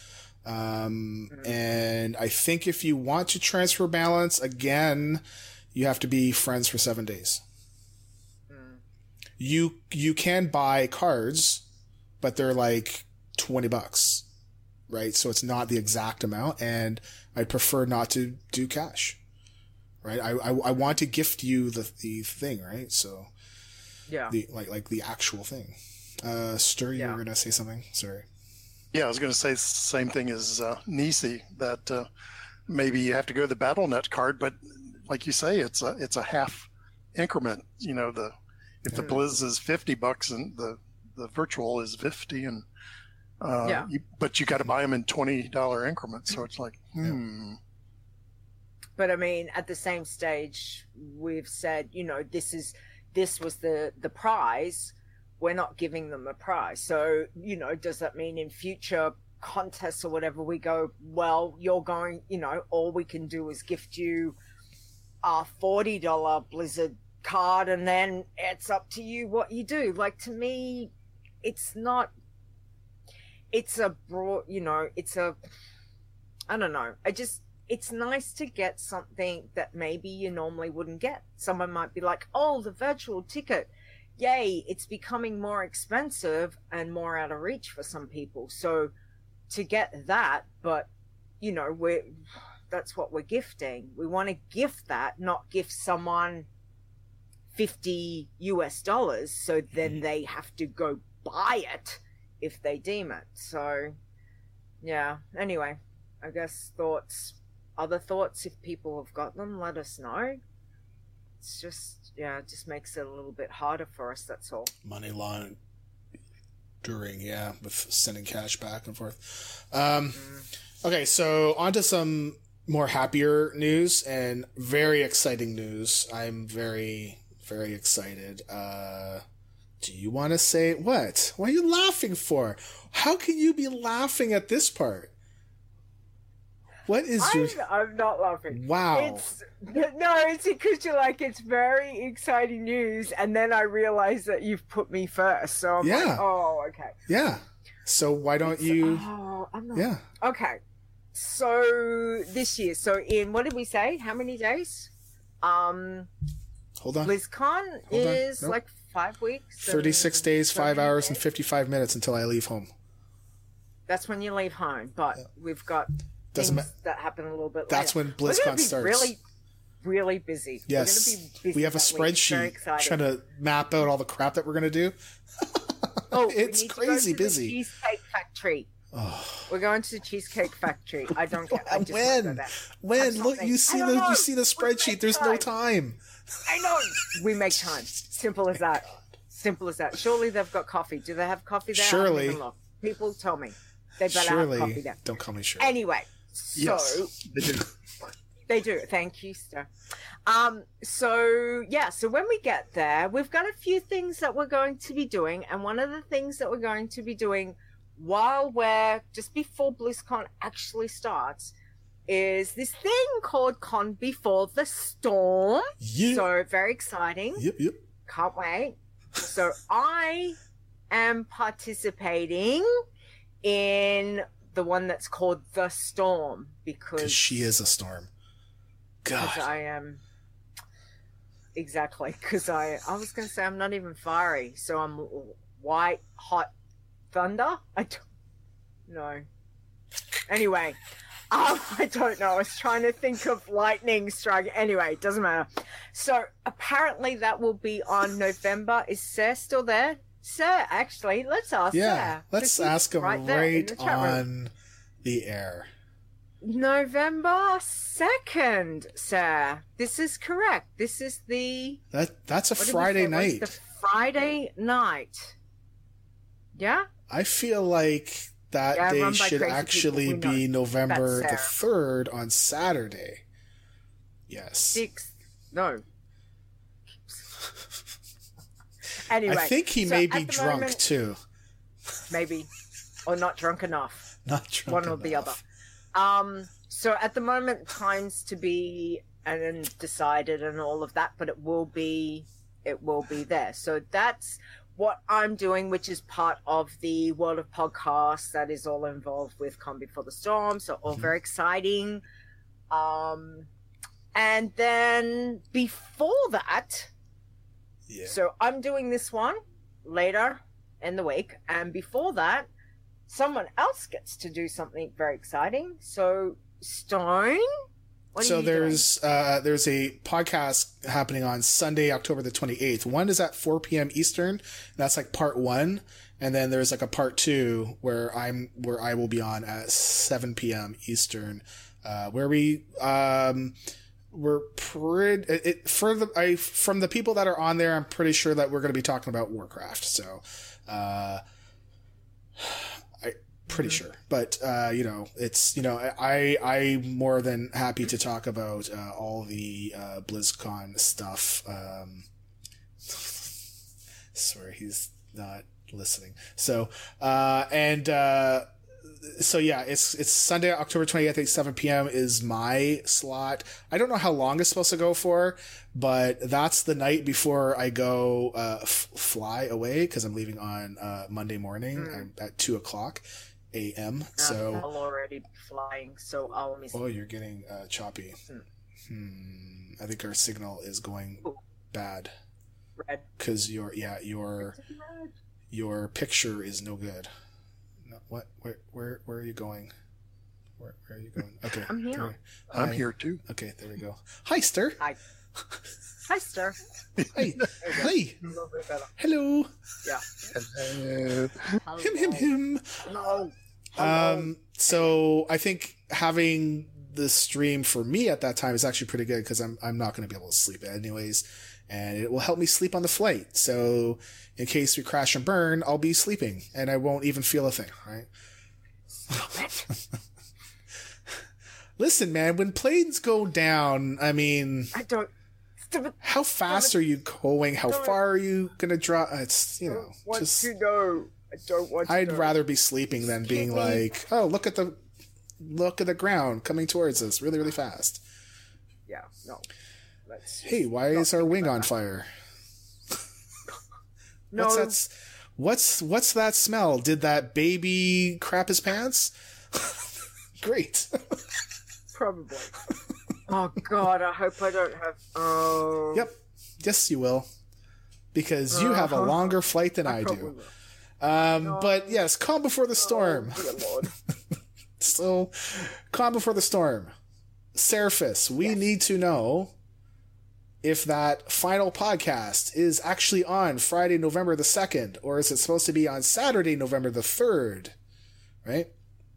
Um, mm-hmm. And I think if you want to transfer balance, again, you have to be friends for seven days. Mm. You you can buy cards, but they're like twenty bucks, right? So it's not the exact amount, and I prefer not to do cash, right? I I, I want to gift you the the thing, right? So yeah, the like like the actual thing. Uh, Stir, you yeah. were gonna say something? Sorry. Yeah, I was going to say the same thing as uh, Nisi, that uh, maybe you have to go to the BattleNet card, but like you say, it's a it's a half increment. You know, the if the Blizz is fifty bucks and the the virtual is fifty, and uh, yeah. you, but you got to buy them in twenty dollar increments. So it's like, hmm. But I mean, at the same stage, we've said, you know, this is this was the the prize. We're not giving them a prize. So, you know, does that mean in future contests or whatever we go, well, you're going, you know, all we can do is gift you a forty dollar Blizzard card, and then it's up to you what you do. Like, to me, it's not, it's a broad, you know, it's a, I don't know. I just, it's nice to get something that maybe you normally wouldn't get. Someone might be like, oh, the virtual ticket. Yay, it's becoming more expensive and more out of reach for some people. So to get that, but, you know, we're, that's what we're gifting. We want to gift that, not gift someone fifty U S dollars. So then they have to go buy it if they deem it. So, yeah. Anyway, I guess thoughts, other thoughts, if people have got them, let us know. It's just, yeah, it just makes it a little bit harder for us, that's all. Money laundering, yeah, with sending cash back and forth. Um, mm. Okay, so on to some more happier news and very exciting news. I'm very, very excited. Uh, do you want to say what? What are you laughing for? How can you be laughing at this part? What is I'm, your... I'm not laughing. Wow. It's, no, it's because you're like, it's very exciting news, and then I realize that you've put me first. So I'm yeah. like, oh, okay. Yeah. So why don't it's, you... Oh, I'm not... Yeah. Okay. So this year, so in, what did we say? How many days? Um, Hold on. BlizzCon Hold is nope. like five weeks. thirty-six days, five hours, days. and fifty-five minutes until I leave home. That's when you leave home, but yeah. we've got... Doesn't things that happen a little bit That's later. when BlizzCon starts. Really, really busy. Yes, we're gonna be busy we have a spreadsheet trying to map out all the crap that we're going to do. Oh, it's crazy to go to busy. The Cheesecake Factory. Oh. We're going to the Cheesecake Factory. I don't care. I just when? When? Look, you see the know. you see the spreadsheet. There's time. no time. I know. We make time. Simple as that. Simple as that. Surely they've got coffee. Do they have coffee there? Surely. People tell me they better Surely. have coffee there. Don't call me Shirley. Anyway. So yes, they do. They do. Thank you, Star. Um, so yeah, so when we get there, we've got a few things that we're going to be doing, and one of the things that we're going to be doing while we're just before BlizzCon actually starts is this thing called Con Before the Storm. Yeah. So very exciting. Yep, yep. Can't wait. So I am participating in the one that's called The Storm because she is a storm. God, I am exactly because I I was going to say I'm not even fiery, so I'm white hot thunder. I don't know. Anyway, um, I don't know. I was trying to think of lightning strike. Anyway, it doesn't matter. So apparently that will be on November. Is Sarah still there? Sir, actually, let's ask yeah, Sarah. let's ask him right, right the on room. the air. November second, Sarah. This is correct. This is the... That That's a Friday night. The Friday night. Yeah? I feel like that yeah, day should actually be November the third on Saturday. Yes. sixth. No. Anyway, I think he so may be drunk moment, too. Maybe, or not drunk enough. Not drunk One enough. or the other. Um. So at the moment, times to be and decided and all of that, but it will be, it will be there. So that's what I'm doing, which is part of the world of podcasts that is all involved with Calm Before the Storm. So all mm-hmm. very exciting. Um, and then before that, yeah. so I'm doing this one later in the week. And before that, someone else gets to do something very exciting. So Stone, what so are you there's doing? uh, there's a podcast happening on Sunday, October the twenty-eighth. One is at four p.m. Eastern. And that's like part one, and then there's like a part two where I'm where I will be on at seven p.m. Eastern, uh, where we um we're pretty it, it for the I from the people that are on there. I'm pretty sure that we're going to be talking about Warcraft. So. Uh, Pretty sure, but uh, you know, it's you know, I I'm more than happy to talk about uh, all the uh, BlizzCon stuff. Um, sorry, he's not listening. So uh, and uh, so yeah, it's it's Sunday, October twenty-eighth at seven p.m. is my slot. I don't know how long it's supposed to go for, but that's the night before I go uh, f- fly away because I'm leaving on uh, Monday morning mm. at two o'clock. A M. So I'll already be flying, so I'll miss. Oh, you're getting uh, choppy. Hmm. hmm. I think our signal is going Ooh. bad. Red. Because your yeah your your picture is no good. No, what? Where? Where? Where are you going? Where? Where are you going? Okay, I'm here. There, I'm here too. Okay, there we go. Hi, Stir. Hi. Hi, Stir. Hi. Hi. Hello. Yeah. Hello. Him. Him. Him. Hello. Um, so I think having the stream for me at that time is actually pretty good because I'm I'm not going to be able to sleep anyways, and it will help me sleep on the flight. So in case we crash and burn, I'll be sleeping and I won't even feel a thing. Right? Listen, man, when planes go down, I mean, I don't. How fast are you going? How far are you going to drop? It's you know, I don't want just. to know. I don't want to I'd know. rather be sleeping than being like, oh, look at the, look at the ground coming towards us really, really fast. Yeah, no. Let's hey, why is our wing on fire? No. What's that? What's what's that smell? Did that baby crap his pants? Great. Probably. Oh God, I hope I don't have. Oh. Yep. Yes, you will, because you have a longer flight than I, I do. Will. Um, no. But yes, Calm Before the Storm. Oh, dear Lord. So, Calm Before the Storm. Seraphis, we yes. need to know if that final podcast is actually on Friday, November the second, or is it supposed to be on Saturday, November the third? Right?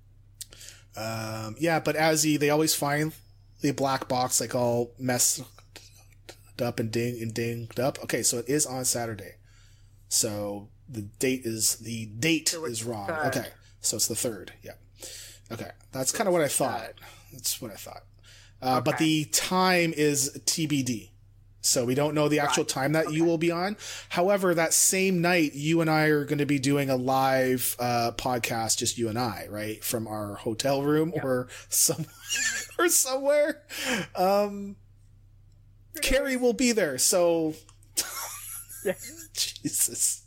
Um, yeah, but Azzy, they always find the black box like all messed up and ding and dinged up. Okay, so it is on Saturday. So the date is the date so is wrong. Third. Okay, so it's the third. Yeah. Okay, that's kind of what I thought. Third. That's what I thought. Uh, okay. But the time is T B D. So we don't know the actual right. time that okay. you will be on. However, that same night, you and I are going to be doing a live uh, podcast, just you and I, right, from our hotel room yeah. or some or somewhere. Um, Carrie will be there, so yeah. Jesus.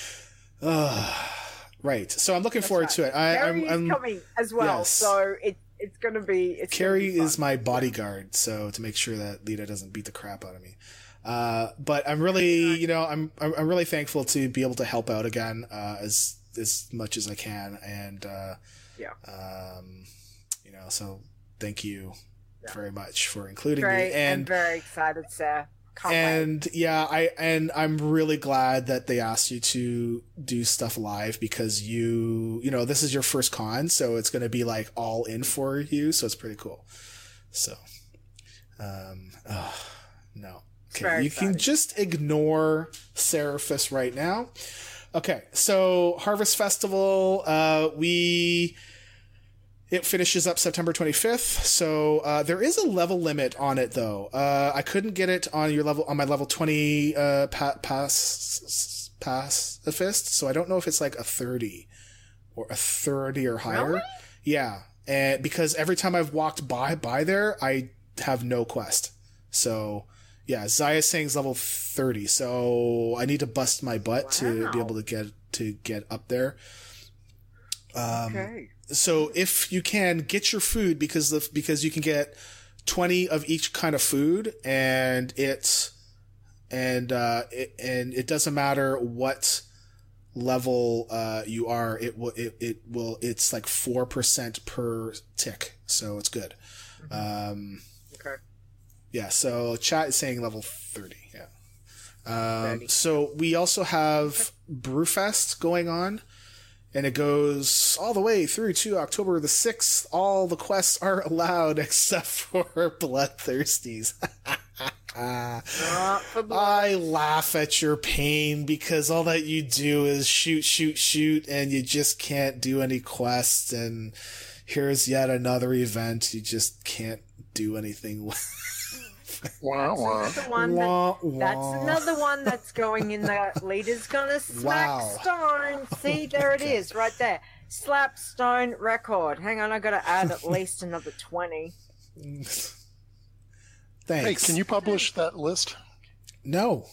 Uh, right. So I'm looking That's forward right. to it. I, Carrie I'm, I'm is coming as well, yes. so it. It's gonna be. It's Carrie gonna be is my bodyguard, so to make sure that Lita doesn't beat the crap out of me. Uh, but I'm really, you know, I'm I'm really thankful to be able to help out again uh, as as much as I can, and uh, yeah, um, you know, so thank you yeah. very much for including very, me. And I'm very excited, Sarah. Can't and wait. yeah, I and I'm really glad that they asked you to do stuff live because you, you know, this is your first con, so it's going to be like all in for you, so it's pretty cool. So, um, oh, no, okay, you exciting. Can just ignore Seraphis right now. Okay, so Harvest Festival, uh, we. It finishes up September twenty-fifth, so uh, there is a level limit on it, though. Uh, I couldn't get it on your level on my level twenty uh, pa- pass pacifist, so I don't know if it's like a thirty or a thirty or higher. Really? Yeah, and because every time I've walked by by there, I have no quest, so Yeah, Zaya Sang's level thirty, so I need to bust my butt wow. to be able to get to get up there. Um, okay. So if you can get your food, because the because you can get twenty of each kind of food, and it's and uh, it, and it doesn't matter what level uh, you are. It will it, it will it's like four percent per tick, so it's good. Mm-hmm. Um, okay. Yeah, so chat is saying level thirty, yeah. Um, so we also have Brewfest going on, and it goes all the way through to October the sixth. All the quests are allowed except for Bloodthirsties. I laugh at your pain because all that you do is shoot, shoot, shoot, and you just can't do any quests, and here's yet another event you just can't do anything with. Wow, wow. That's, one that, that's another one that's going in the leader's gonna smack wow. Stone. See, there it is, right there. Slap Stone record. Hang on, I gotta add at least another twenty. Thanks. Hey, can you publish that list? No.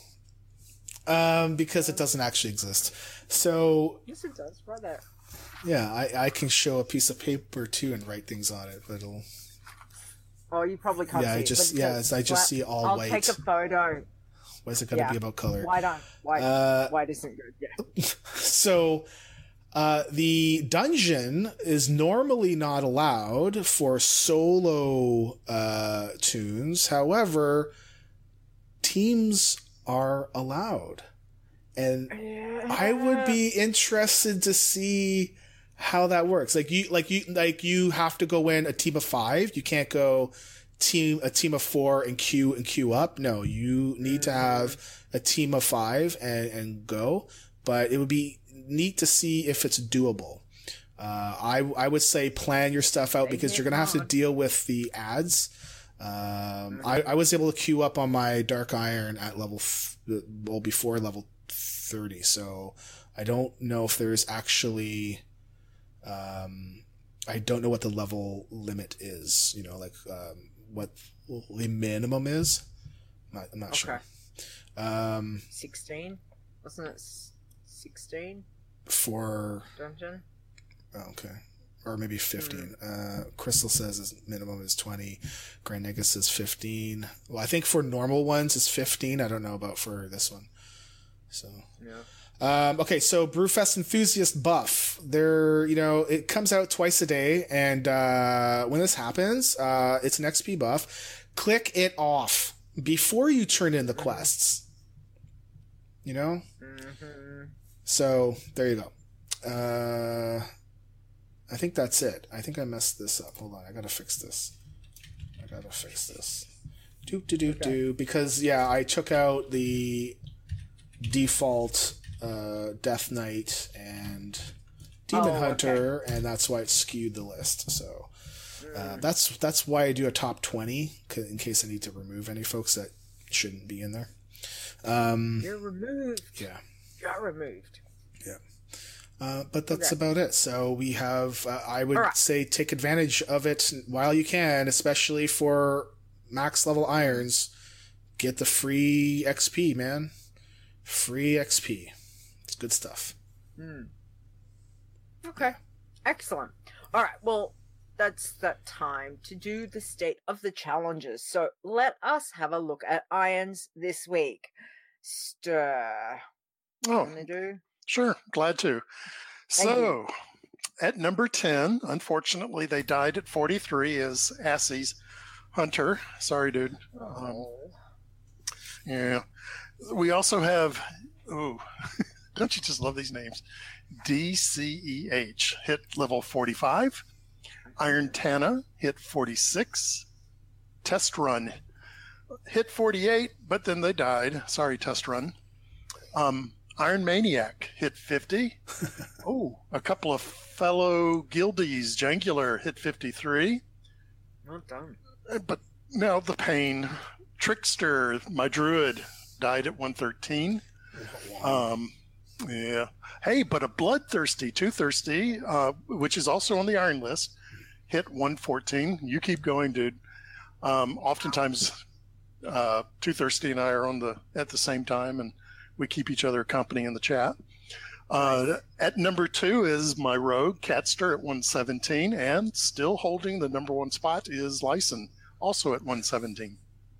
Um, because it doesn't actually exist. So yes, it does. Right there. Yeah, I, I can show a piece of paper too and write things on it, but it'll. Oh, you probably can't yeah, see I just, it. Yeah, I just see all I'll white. I'll take a photo. Why is it going to yeah. be about color? White on white. Uh, white isn't good. Yeah. So, uh, the dungeon is normally not allowed for solo uh, tunes. However, teams are allowed, and yeah. I would be interested to see how that works. Like you, like you, like you have to go in a team of five. You can't go team, a team of four and queue and queue up. No, you need to have a team of five and, and go, but it would be neat to see if it's doable. Uh, I, I would say plan your stuff out because you're going to have to deal with the ads. Um, I, I was able to queue up on my Dark Iron at level, f- well, before level thirty. So I don't know if there's actually, Um, I don't know what the level limit is, you know, like, um, what the minimum is. I'm not, I'm not okay. sure. Um, sixteen? Wasn't it sixteen? For dungeon? Oh, okay. Or maybe fifteen. Mm. Uh, Crystal says his minimum is twenty. Grand Negus says fifteen. Well, I think for normal ones it's fifteen. I don't know about for this one. So. Yeah. Um, okay, so Brewfest Enthusiast buff. There, you know, it comes out twice a day, and uh, when this happens, uh, it's an X P buff. Click it off before you turn in the quests. You know? Mm-hmm. So, there you go. Uh, I think that's it. I think I messed this up. Hold on, I gotta fix this. I gotta fix this. Do, do, do, do. Because, yeah, I took out the default uh, Death Knight and Demon oh, Hunter, okay. and that's why it skewed the list. So uh, that's that's why I do a top twenty in case I need to remove any folks that shouldn't be in there. Um, You're removed. Yeah, you're removed. Yeah, uh, but that's okay. about it. So we have. Uh, I would right. say take advantage of it while you can, especially for max level irons. Get the free X P, man. Free X P. It's good stuff. Mm. Okay. Excellent. All right. Well, that's that time to do the state of the challenges. So let us have a look at irons this week. Stir. Oh, do? Sure. Glad to. Thank so, you. At number ten, unfortunately, they died at forty-three is Assie's Hunter. Sorry, dude. Um, oh. Yeah. We also have, ooh, don't you just love these names? D C E H hit level forty-five. Iron Tana hit forty-six. Test Run hit forty-eight, but then they died. Sorry, Test Run. Um, Iron Maniac hit fifty. Oh, a couple of fellow guildies. Jangular hit fifty-three. Well done. But now the pain. Trickster, my druid, died at one thirteen. Um, yeah. Hey, but a Bloodthirsty, Too Thirsty, uh, which is also on the Iron list, hit one fourteen. You keep going, dude. Um, oftentimes, Uh, Too Thirsty and I are on the at the same time, and we keep each other company in the chat. Uh, at number two is my rogue, Catster, at one seventeen, and still holding the number one spot is Lyson, also at one seventeen.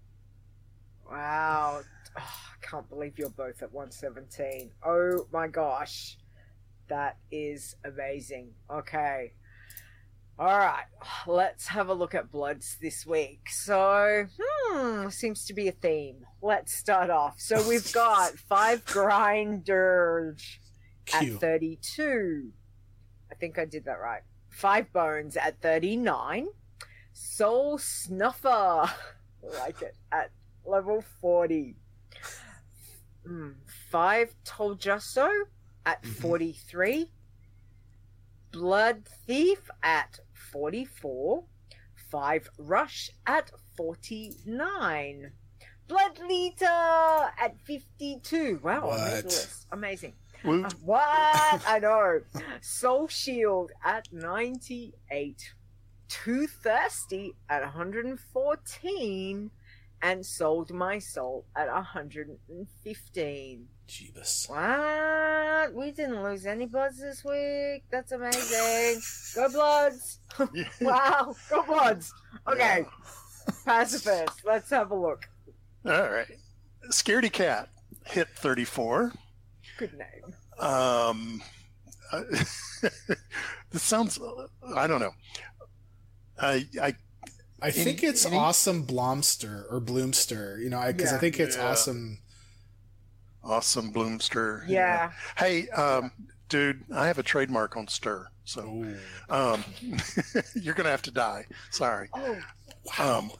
Wow. Oh, I can't believe you're both at one seventeen. Oh my gosh. That is amazing. Okay. All right. Let's have a look at Bloods this week. So, hmm, seems to be a theme. Let's start off. So we've got five grinders at Q. thirty-two. I think I did that right. Five bones at thirty-nine. Soul Snuffer. I like it. At level forty. Mm, five Toljusso at forty-three. Blood Thief at forty-four. Five Rush at forty-nine. Blood Leader at fifty-two. Wow, What? amazing list. Amazing. Woot. Uh, what? I know. Soul Shield at ninety-eight. Too Thirsty at one hundred fourteen. And Sold My Soul at one hundred fifteen. Jeebus. What? We didn't lose any Bloods this week. That's amazing. Go Bloods. Wow. Go Bloods. Okay. Pacifist. Let's have a look. All right. Scaredy Cat hit thirty-four. Good name. Um, uh, this sounds, I don't know. I, I, I think Any- it's any- Awesome Blomster or Bloomster, you know, because I, Yeah. think it's Yeah. Awesome. Awesome Bloomster. Yeah. Hey, um, dude, I have a trademark on stir, so Ooh. um, you're gonna have to die. Sorry. Oh, Um,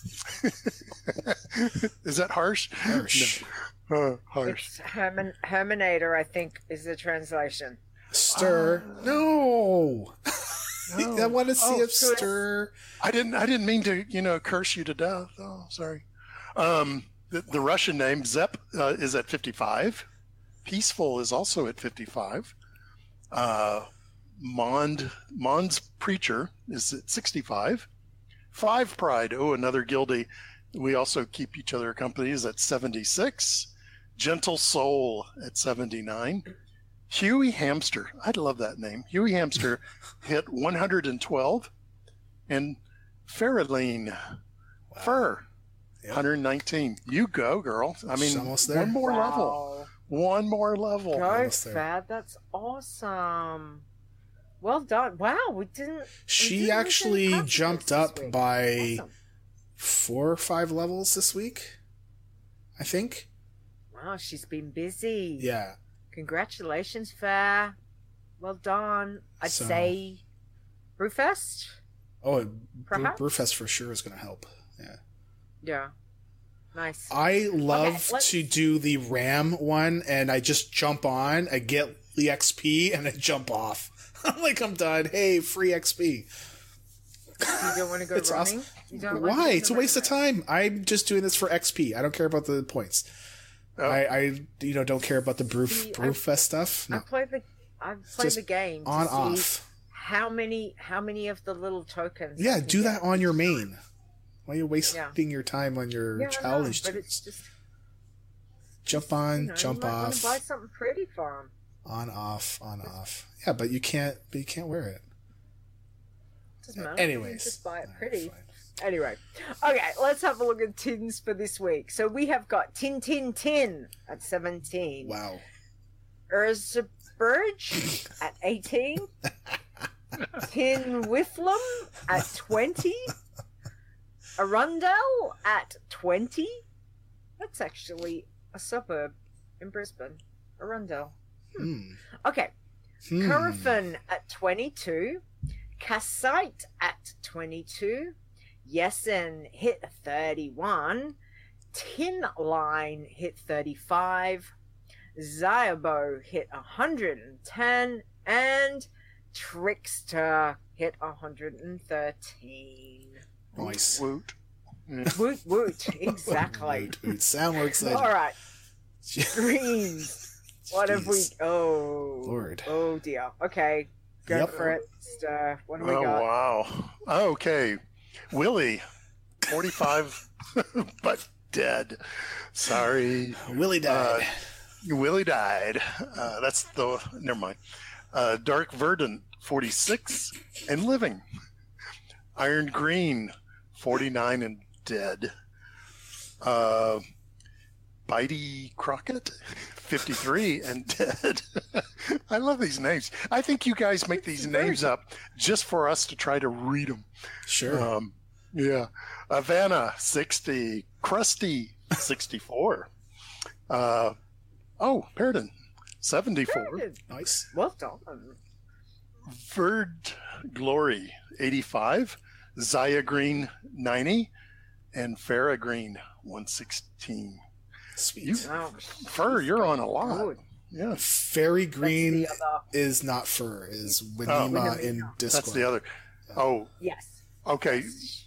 is that harsh? Harsh. No. Uh, harsh. it's Herman, Herminator, I think, is the translation. Stir. no. No. I want to see Oh, him so it's- stir. I didn't. I didn't mean to, you know, curse you to death. Oh, sorry. Um, the, the Russian name Zep uh, is at fifty-five. Peaceful is also at fifty-five. Uh, Mond Mond's Preacher is at sixty-five. Five Pride. Oh, another guildie. We also keep each other company is at seventy-six. Gentle Soul at seventy-nine. Huey Hamster. I love that name. Huey Hamster hit one hundred twelve. And Feraline, Fur, Yep. one hundred nineteen. You go, girl. I mean, She's almost there. one more level. Wow. One more level. Go, Almost there. Fad. That's awesome. Well done. Wow, we didn't. we She didn't lose any actually pacifists jumped this up week. by Awesome. four or five levels this week, I think. Wow, she's been busy. Yeah. Congratulations, Fair. Well done. I'd So- say Brewfest. Oh, Brew- Perhaps? Brewfest for sure is going to help. Yeah. Yeah. Nice. I love Okay, let's- to do the RAM one, and I just jump on, I get the X P, and I jump off. I'm like, I'm done. Hey, free X P. You don't want to go It's running? awesome. You don't like Why? to do It's a the waste of running? time. I'm just doing this for X P. I don't care about the points. Oh. I, I, you know, don't care about the brew See, I- Brewfest stuff. I No, play the I play just the game to on see off. how many how many of the little tokens. I Yeah, can do get. that on your main. Why are you wasting Yeah. your time on your Yeah, I know, challenge? but tunes? it's just Jump on, you know, jump you might wanna off, buy something pretty for him. on off, on off. Yeah, but you can't. But you can't wear it. Doesn't matter. Anyways, You just buy it Alright, pretty. fine. Anyway, okay, let's have a look at tins for this week. So we have got Tin Tin Tin at seventeen. Wow. Urzburge at eighteen. Tin Whifflum at twenty. Arundel at twenty. That's actually a suburb in Brisbane. Arundel. Hmm. Okay. Hmm. Currafin at twenty-two. Cassite at twenty-two. Yessen hit thirty-one. Tin Line hit thirty-five. Zyabo hit one hundred ten. And Trickster hit one hundred thirteen. Nice. Woot. Woot woot. Exactly. Woot, woot. Sound more excited. All right. Greens. What have we? Jeez. Oh. Lord. Oh dear. Okay. Go Yep. for it. Stir. What do we Oh, got? wow. Okay. Willie, forty-five, but dead. Sorry. Willie died. Uh, Willie died. Uh, that's the, never mind. Uh, Dark Verdant, forty-six and living. Iron Green, forty-nine and dead. Uh, Bitey Crockett, fifty-three and dead. I love these names. I think you guys make these names up just for us to try to read them. Sure. Um, yeah. Havana, sixty. Krusty, sixty-four. Uh, oh, Paradin, seventy-four. Good. Nice. Well done. Verd Glory, eighty-five. Zaya Green, ninety. And Farah Green, one sixteen. Sweet. You, Wow. Fur, you're on a lot. Good. Yeah, Fairy Green That's the other- is not fur, is Oh. Winima in Winima. Discord. that's the other. Oh, Yes. okay.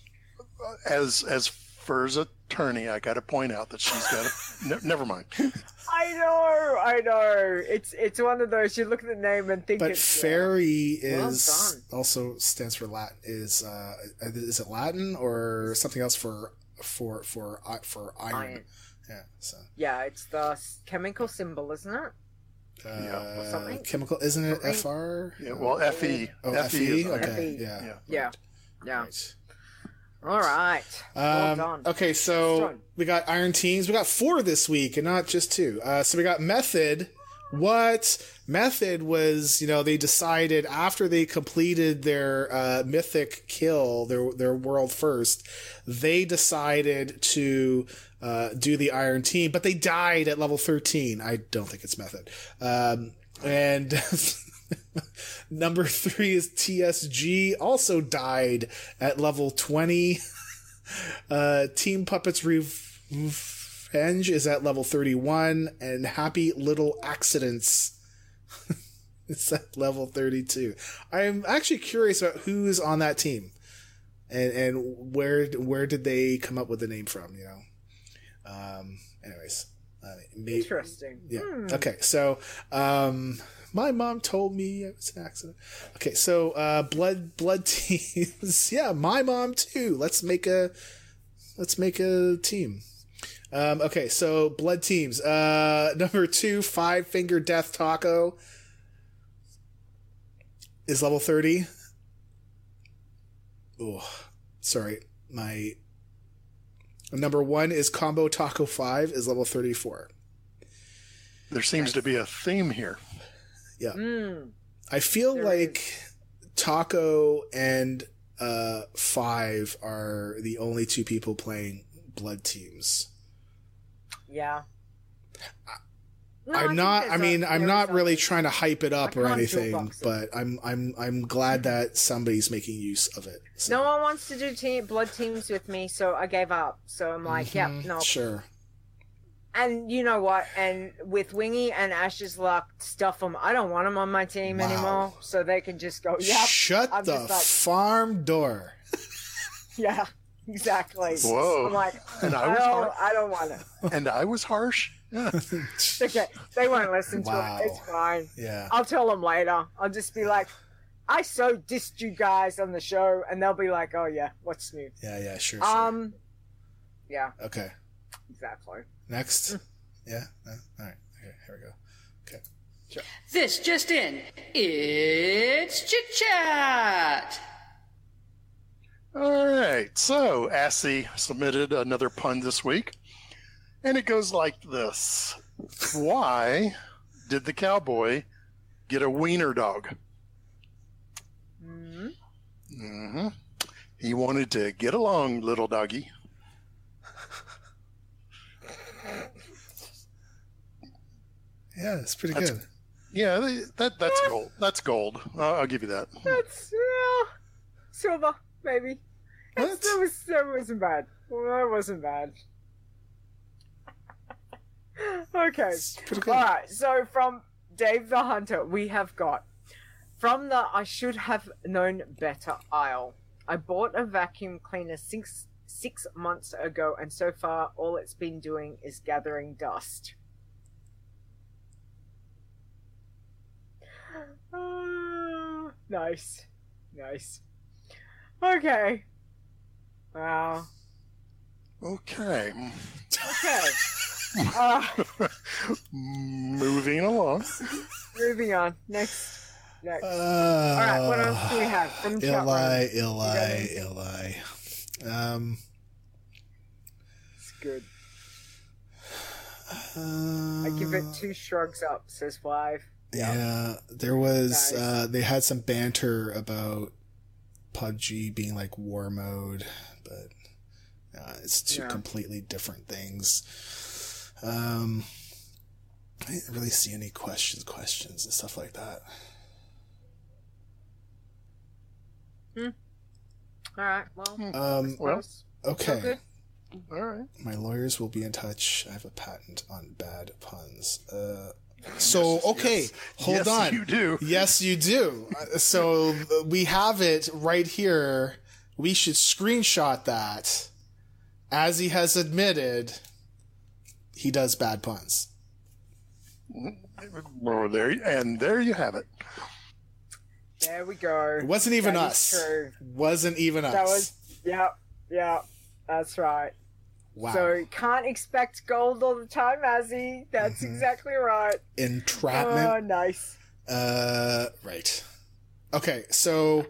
As as Fur's attorney, I got to point out that she's got a. ne- never mind. I know, I know. It's it's one of those you look at the name and think But it's fairy Well is done. also stands for Latin. Is uh, is it Latin or something else for for for uh, for iron? Iron. Yeah. So Yeah, it's the s- chemical symbol, isn't it? uh, something? chemical, isn't it? Something? F R. Yeah, well, F E. Oh, F E is Fe. iron. Okay. F E. Yeah. Yeah. Yeah. Yeah. Right. All right. Well Um, done. okay, so Strong. we got Iron Teams. We got four this week, and not just two. Uh, so we got Method. What Method was, you know, they decided after they completed their uh, mythic kill, their their world first, they decided to uh, do the Iron Team, but they died at level thirteen. I don't think it's Method. Um, and number three is T S G, also died at level twenty. Uh, Team Puppets Rev- Revenge is at level thirty-one, and Happy Little Accidents is at level thirty-two. I'm actually curious about who's on that team, and and where where did they come up with the name from? You know. Um. Anyways, uh, maybe, Interesting. yeah. Hmm. Okay. So, um, my mom told me it was an accident. Okay. So, uh, blood, blood teams. Yeah. My mom too. Let's make a, let's make a team. Um, okay. So blood teams, uh, number two, Five Finger Death Taco is level thirty. Oh, sorry. My number one is Combo Taco five is level thirty-four. There seems to be a theme here. Yeah. Mm. I feel There like Taco and uh, Five are the only two people playing blood teams. Yeah. No, I I'm think not. there's I a- mean, I'm there not is really a- trying to hype it up I or can't anything, toolbox it. but I'm I'm I'm glad that somebody's making use of it. So. No one wants to do team, blood teams with me, so I gave up. So I'm like, yep, Mhm, no. Sure. And you know what? And with Wingy and Ash's luck, stuff them. I don't want them on my team Wow. anymore, so they can just go, yep, Shut I'm the just like- farm door. yeah, exactly. Whoa. I'm like, And I I was don't, har- I don't want it. and I was harsh. Yeah. Okay, they won't listen to Wow. it. It's fine. Yeah. I'll tell them later. I'll just be like, I so dissed you guys on the show, and they'll be like, oh yeah, what's new? Yeah. Yeah. Sure. sure. Um, yeah, okay. exactly. Next. Yeah. Uh, all right. Okay. Here we go. Okay. This just in. It's Chit Chat. All right. So, Assy submitted another pun this week, and it goes like this: why did the cowboy get a wiener dog? hmm Mm-hmm. He wanted to get along, little doggy. Yeah, it's pretty That's- good. Yeah, they- that that's gold. That's gold. I'll, I'll give you that. That's yeah, silver, maybe. What? It's, that was that wasn't bad. That wasn't bad. Okay. It's pretty good. All right. So from Dave the Hunter, we have got from the I should have known better aisle. I bought a vacuum cleaner six six months ago, and so far all it's been doing is gathering dust. Uh, nice, nice. Okay. Wow. Okay. Okay. Uh, Moving along. moving on. Next. Next. Uh, All right. What else do we have from chat Eli, room? Eli, Eli. Um, It's good. uh, I give it two shrugs up, says five. Yeah, there was, Nice. uh, they had some banter about P U B G being like war mode, but uh, it's two Yeah. completely different things. Um, I didn't really see any questions, questions and stuff like that. All right. Well, Um, Well, okay. good. all right. My lawyers will be in touch. I have a patent on bad puns. Uh, so, okay, Yes. hold yes, on. you do. Yes, you do. Uh, So uh, we have it right here. We should screenshot that. As he has admitted, he does bad puns. Well, there, and there you have it. There we go. It wasn't even That is us. true. Wasn't even us. That was, yeah, yeah, that's right. wow. So you can't expect gold all the time, Azzy. That's Mhm. exactly right. Entrapment. Oh, nice. Uh, right. Okay, so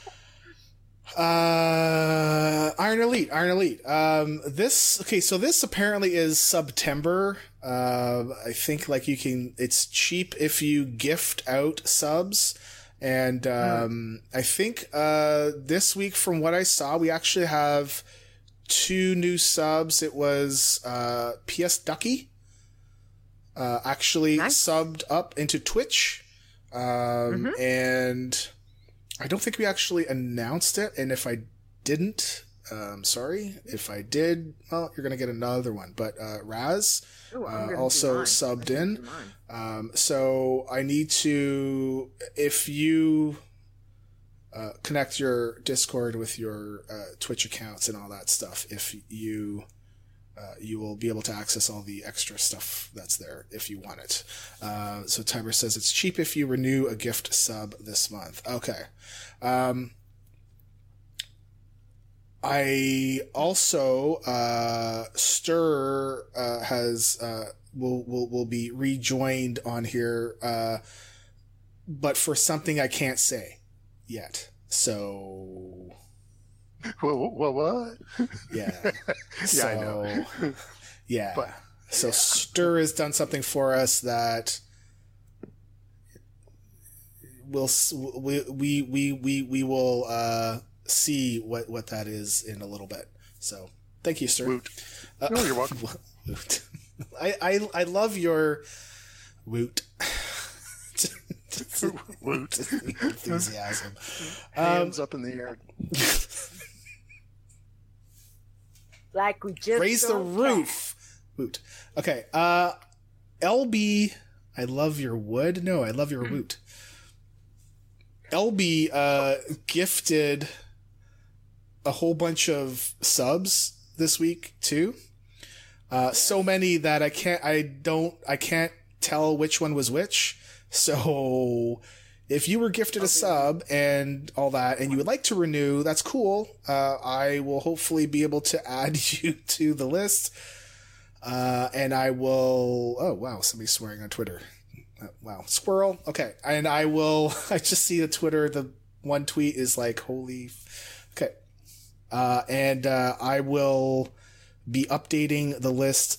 uh, Iron Elite, Iron Elite. Um, this okay, so this apparently is September. Uh, I think like you can. It's cheap if you gift out subs, and um, I think uh this week, from what I saw, we actually have two new subs. It was uh P S Ducky. Uh, actually Nice. subbed up into Twitch. Um, and I don't think we actually announced it. And if I didn't, um, sorry. If I did, well, you're going to get another one. But, uh, Raz, Ooh, I'm uh, gonna do also mine. subbed I'm gonna in. do mine. Um, so I need to, if you, uh, connect your Discord with your, uh, Twitch accounts and all that stuff, if you, Uh, you will be able to access all the extra stuff that's there if you want it. Uh, so Tiber says it's cheap if you renew a gift sub this month. Okay. Um, I also, uh, Stir, uh, has, uh, will, will, will be rejoined on here, uh, but for something I can't say yet. So, Well, well, what? yeah. Yeah, I know. So, yeah. But- so Stir has done something for us that we'll s- we we we we, we will uh, see what, what that is in a little bit. So thank you, Stir. Woot. Uh, No, you're welcome. Woot. I, I I love your woot. Woot. Enthusiasm. Um, Hands up in the air. Like we just raise the don't care. roof. Woot. Okay. Uh, L B, I love your wood. No, I love your woot. L B uh, gifted a whole bunch of subs this week too. Uh, so many that I can't. I don't. I can't tell which one was which. So. If you were gifted a sub and all that, and you would like to renew, that's cool. Uh, I will hopefully be able to add you to the list. Uh, and I will, oh wow, somebody's swearing on Twitter. Uh, wow. Squirrel. Okay. And I will, I just see the Twitter, the one tweet is like, holy, f- okay. Uh, and, uh, I will be updating the list,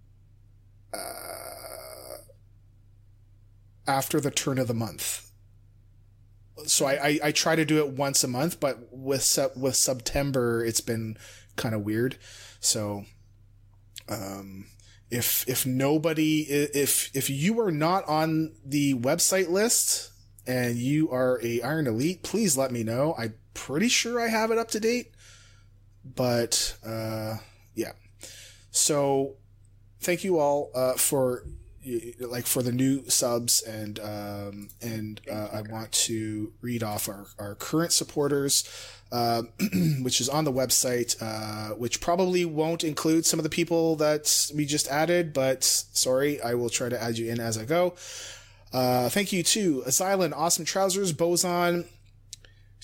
uh, after the turn of the month. So I, I, I try to do it once a month, but with sub, with September, it's been kind of weird. So, um, if, if nobody, if, if you are not on the website list and you are a Iron Elite, please let me know. I'm pretty sure I have it up to date, but, uh, yeah. So thank you all, uh, for, like for the new subs, and um and uh, I want to read off our, our current supporters, uh, which is on the website, uh, which probably won't include some of the people that we just added, but sorry, I will try to add you in as I go. Uh, thank you to Xylan, Awesome Trousers, Boson,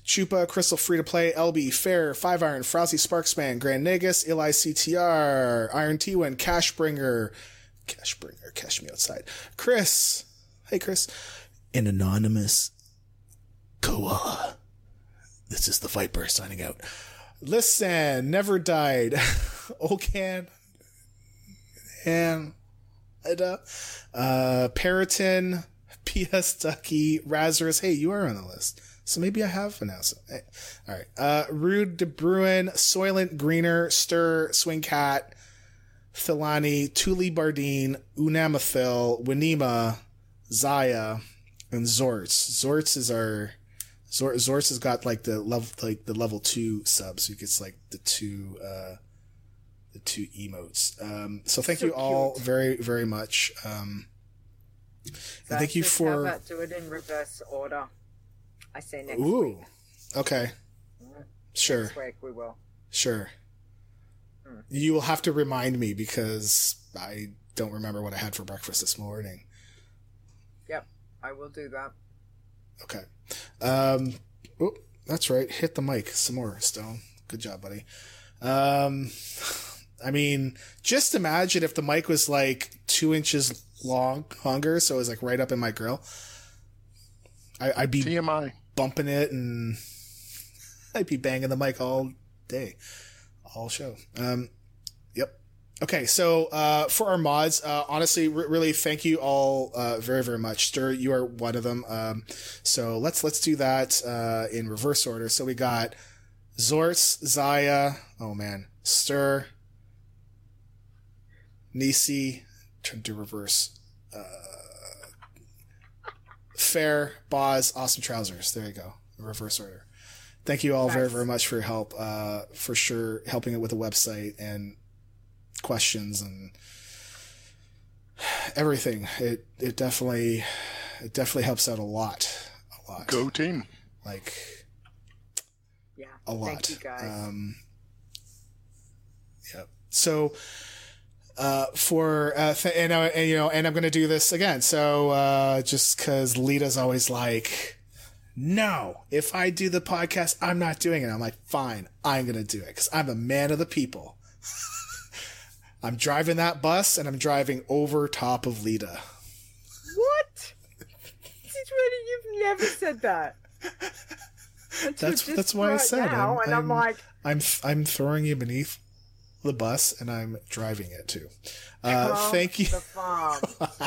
Chupa, Crystal Free to Play, L B, Fair, Five Iron, Frowsy Sparksman, Grand Negus, Eli C T R, Iron T-Win, Cashbringer, Cashbringer, Cash Me Outside, Chris, hey Chris, an anonymous koala. This is the Viper signing out. Listen, Never Died, Okan, and uh, Periton, P S Ducky, Razorus. Hey, you are on the list. So maybe I have announced it. Hey. All right. Uh, Rude De Bruin, Soylent Greener, Stir, Swing Cat, Thilani, Tuli Bardine, Unamathil, Winema, Zaya, and Zorts. Zorts is our Zor, Zorts has got like the level like the level two subs, so he gets like the two uh, the two emotes. Um, so thank so you all cute. very very much. Um, and thank you for. How about do it in reverse order? I say next Ooh, week. Okay. Sure. Next week we will. Sure. Hmm. You will have to remind me because I don't remember what I had for breakfast this morning. Yep, I will do that. Okay. Um, oh, that's right. Hit the mic some more, Stone. Good job, buddy. Um, I mean, just imagine if the mic was like two inches long, longer, so it was like right up in my grill. I, I'd be T M I. bumping it and I'd be banging the mic all day, all show. Um, yep. Okay. So, uh, for our mods, uh, honestly, r- really thank you all, uh, very, very much. Stir, you are one of them. Um, so let's, let's do that, uh, in reverse order. So we got Zorts, Zaya. Oh man. Stir, Nisi, turn to reverse, uh, Fair, Boz, Awesome Trousers. There you go. Reverse order. Thank you all nice. very, very much for your help. Uh, for sure, helping it with the website and questions and everything. It it definitely it definitely helps out a lot. A lot. Go team. Like yeah. A lot. Thank you guys. Um, yeah. So. Uh, for, uh, th- and, uh, and, you know, and I'm going to do this again. So, uh, just cause Lita's always like, no, if I do the podcast, I'm not doing it. I'm like, fine, I'm going to do it cause I'm a man of the people. I'm driving that bus and I'm driving over top of Lita. What? Sweetie, you've never said that. That's, that's why I said now, I'm, and I'm, I'm like, I'm, I'm throwing you beneath the bus and I'm driving it too. Uh, thank you. The farm.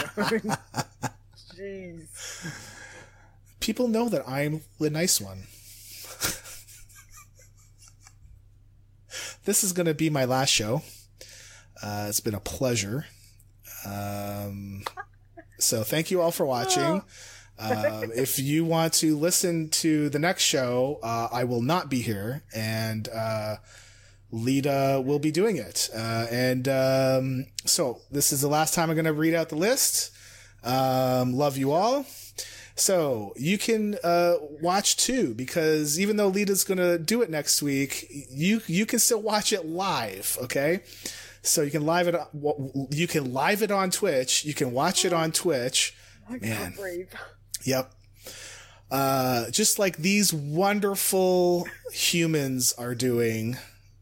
Jeez. People know that I'm the nice one. This is going to be my last show. Uh, it's been a pleasure. Um, so thank you all for watching. Uh, if you want to listen to the next show, uh, I will not be here and, uh, Lita will be doing it. Uh, and, um, so this is the last time I'm going to read out the list. Um, love you all. So you can, uh, watch too, because even though Lita's going to do it next week, you, you can still watch it live. Okay. So you can live it, you can live it on Twitch. You can watch it on Twitch. I can't breathe. Yep. Uh, just like these wonderful humans are doing.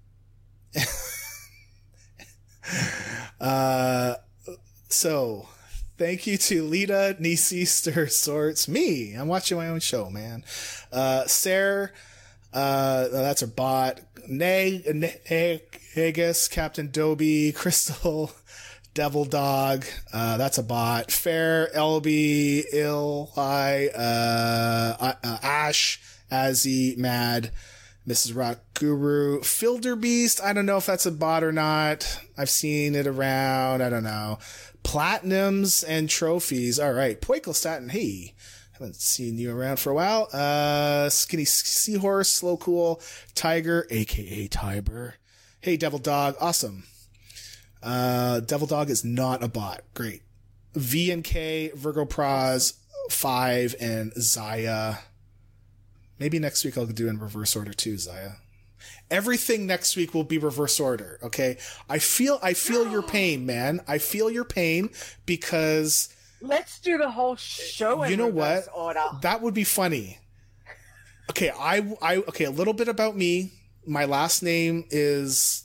uh, so thank you to Lita, Nisi, Stir, Sorts, me. I'm watching my own show, man. Uh, Sarah, uh, that's a bot. Nay, Hagus, Captain Dobie, Crystal, Devil Dog, uh, that's a bot. Fair, L B, Ill, I, uh, uh, Ash, Azzy, Mad, Missus Rock Guru, Filderbeast. I don't know if that's a bot or not. I've seen it around. I don't know. Platinums and trophies. All right. Poikelstatin. Hey, haven't seen you around for a while. Uh, Skinny Seahorse, Slow Cool, Tiger, aka Tiber. Hey, Devil Dog. Awesome. Uh, Devil Dog is not a bot. Great. V and K, Virgo Praz, Five, and Zaya. Maybe next week I'll do in reverse order too, Zaya. Everything next week will be reverse order, okay? I feel I feel your pain, man. I feel your pain because let's do the whole show in you know reverse what? order. That would be funny. Okay, I, I okay, a little bit about me. My last name is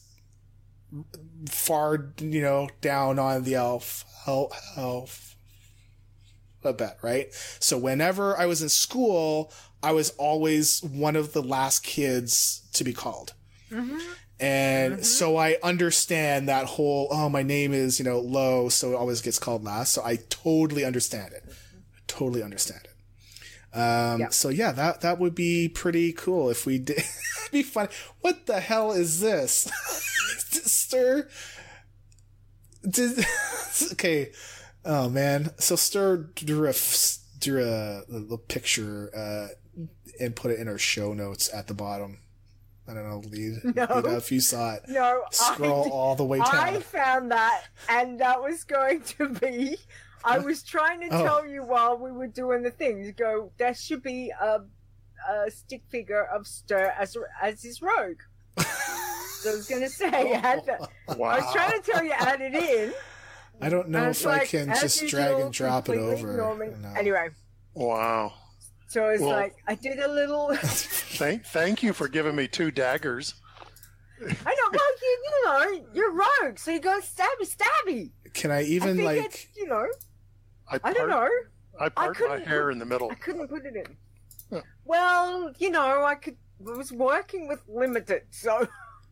far, you know, down on the elf, elf, elf, a bit, right? So whenever I was in school, I was always one of the last kids to be called. Mm-hmm. And mm-hmm. so I understand that whole, oh, my name is, you know, Low, so it always gets called last. So I totally understand it. Totally understand it. Um, yeah. So yeah, that, that would be pretty cool if we did. It'd be fun. What the hell is this? Stir. Did, okay. Oh man. So Stir drew a, drew a, a picture, uh, and put it in our show notes at the bottom. I don't know, lead, no, lead up if you saw it. No. Scroll I, all the way down. I found that, and that was going to be, I was trying to oh. tell you while we were doing the thing, to go, there should be a, a stick figure of Stir as, as his rogue. So I was going to say, add that. Wow. I was trying to tell you, add it in. I don't know if like, I can just usual, drag and drop it over. No. Anyway. Wow. So it's well, like, I did a little... thank thank you for giving me two daggers. I know, well, you, you know, you're rogue, so you go stabby, stabby. Can I even, I like... You know, I, part, I don't know. I part I my hair put, in the middle. I couldn't put it in. Huh. Well, you know, I could... I was working with limited, so...